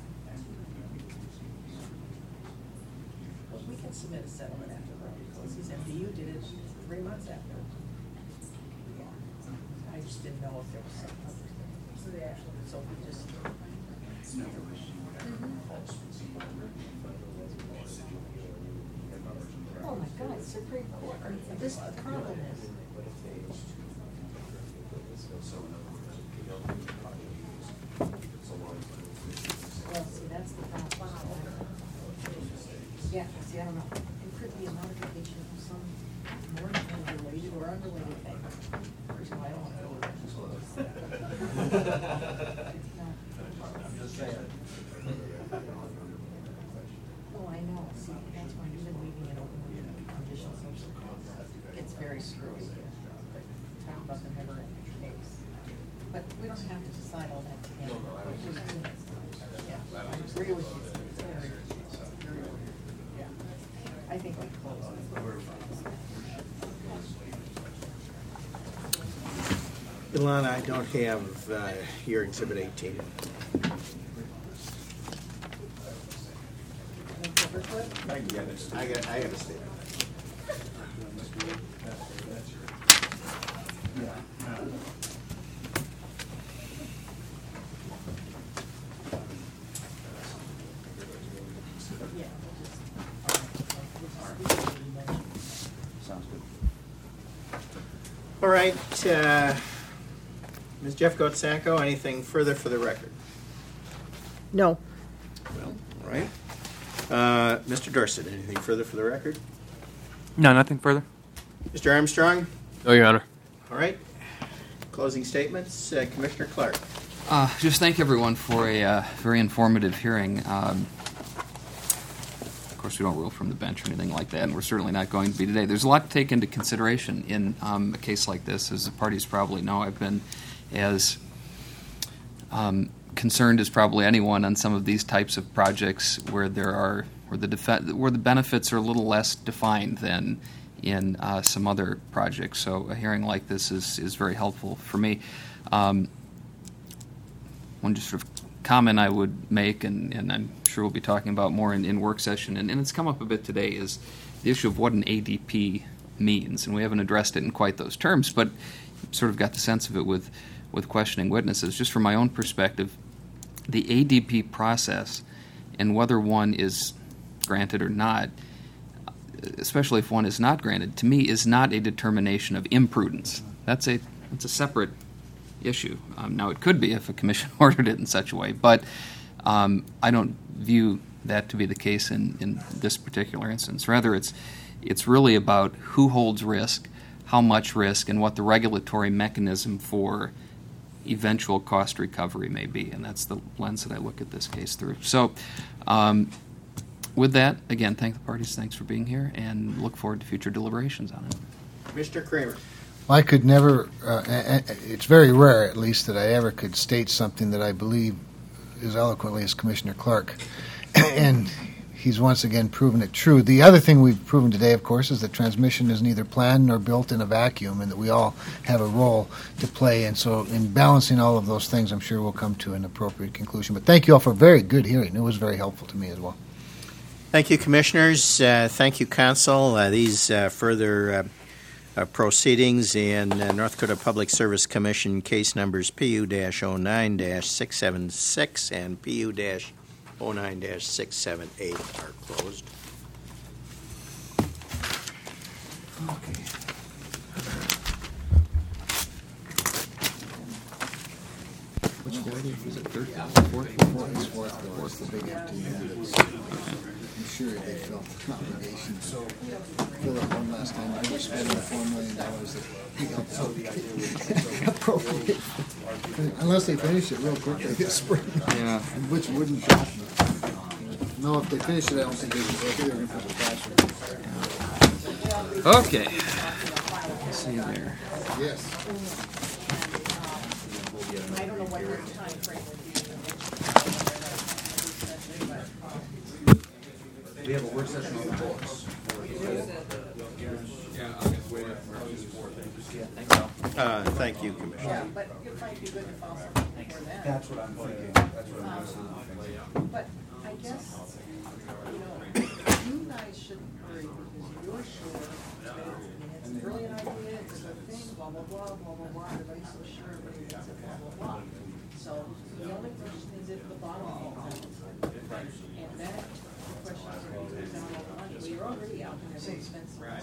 [SPEAKER 2] Well, we can submit a settlement after the because his MDU did it 3 months after. I just didn't know if there was something. So we just. Oh my God, Supreme Court. This the problem is. Well, see, that's the problem. Yeah, see, I don't know. It could be a modification of some more related or unrelated thing. First of all, I don't want to go with that. I'm just saying. Oh, I know. See, that's why even leaving it open with conditional social cause, it's very screwy. Talk about the never-ending case. But we don't have to decide all that together. Yeah, I agree with you. It's very, yeah. I think we close it.
[SPEAKER 1] Ilana, I don't have your Exhibit 18. I can get it. I got a statement.
[SPEAKER 10] Sounds good.
[SPEAKER 1] All right, Ms. Jeffcoat Sacco, anything further for the record?
[SPEAKER 4] No.
[SPEAKER 1] Well, all right. Mr. Dorset, anything further for the record?
[SPEAKER 3] No, nothing further.
[SPEAKER 1] Mr. Armstrong?
[SPEAKER 6] No, Your Honor.
[SPEAKER 1] All right. Closing statements. Commissioner Clark.
[SPEAKER 7] Just thank everyone for a very informative hearing. Of course, we don't rule from the bench or anything like that, and we're certainly not going to be today. There's a lot to take into consideration in a case like this. As the parties probably know, I've been as concerned as probably anyone on some of these types of projects where the benefits are a little less defined than in some other projects. So a hearing like this is very helpful for me. One just sort of comment I would make, and I'm sure we'll be talking about more in work session, and it's come up a bit today, is the issue of what an ADP means. And we haven't addressed it in quite those terms, but sort of got the sense of it with questioning witnesses. Just from my own perspective, the ADP process and whether one is granted or not, especially if one is not granted, to me is not a determination of imprudence. That's a separate issue. Now, it could be if a commission ordered it in such a way, but I don't view that to be the case in this particular instance. Rather, it's really about who holds risk, how much risk, and what the regulatory mechanism for eventual cost recovery may be, and that's the lens that I look at this case through. So, with that, again, thank the parties. Thanks for being here, and look forward to future deliberations on it.
[SPEAKER 1] Mr. Kramer.
[SPEAKER 13] I could never, it's very rare at least that I ever could state something that I believe as eloquently as Commissioner Clark. And he's once again proven it true. The other thing we've proven today, of course, is that transmission is neither planned nor built in a vacuum, and that we all have a role to play. And so in balancing all of those things, I'm sure we'll come to an appropriate conclusion. But thank you all for a very good hearing. It was very helpful to me as well.
[SPEAKER 1] Thank you, Commissioners. Thank you, Council. These further proceedings in North Dakota Public Service Commission case numbers PU-09-676 and PU-09-678 are closed. Okay.
[SPEAKER 7] Which 40? Was it 13? 4th?
[SPEAKER 8] What's the big empty units? I'm sure they felt the obligation to fill it one last time. We're spending $4 million that we appropriate. Unless they finish it real quickly this spring.
[SPEAKER 7] Yeah.
[SPEAKER 8] Which wouldn't shock me. No, if they finish it, I don't think they're going to put the cash in.
[SPEAKER 7] Okay. Let's see there.
[SPEAKER 8] Yes.
[SPEAKER 2] I don't know what your time frame would be.
[SPEAKER 10] We have a work session on the books.
[SPEAKER 1] Thank you, Commissioner.
[SPEAKER 2] Yeah, but it might be good to file something before that.
[SPEAKER 10] That's what I'm thinking. That's what I'm thinking.
[SPEAKER 2] But I guess, you guys shouldn't hurry because you're sure that it's a brilliant idea, it's a good thing, blah, blah, blah, blah, blah, blah, everybody's so sure everybody gets it, blah, blah, blah. So the only question is if the bottom falls out. And that question is going to be down the line. Well, you're already out there, so expensive.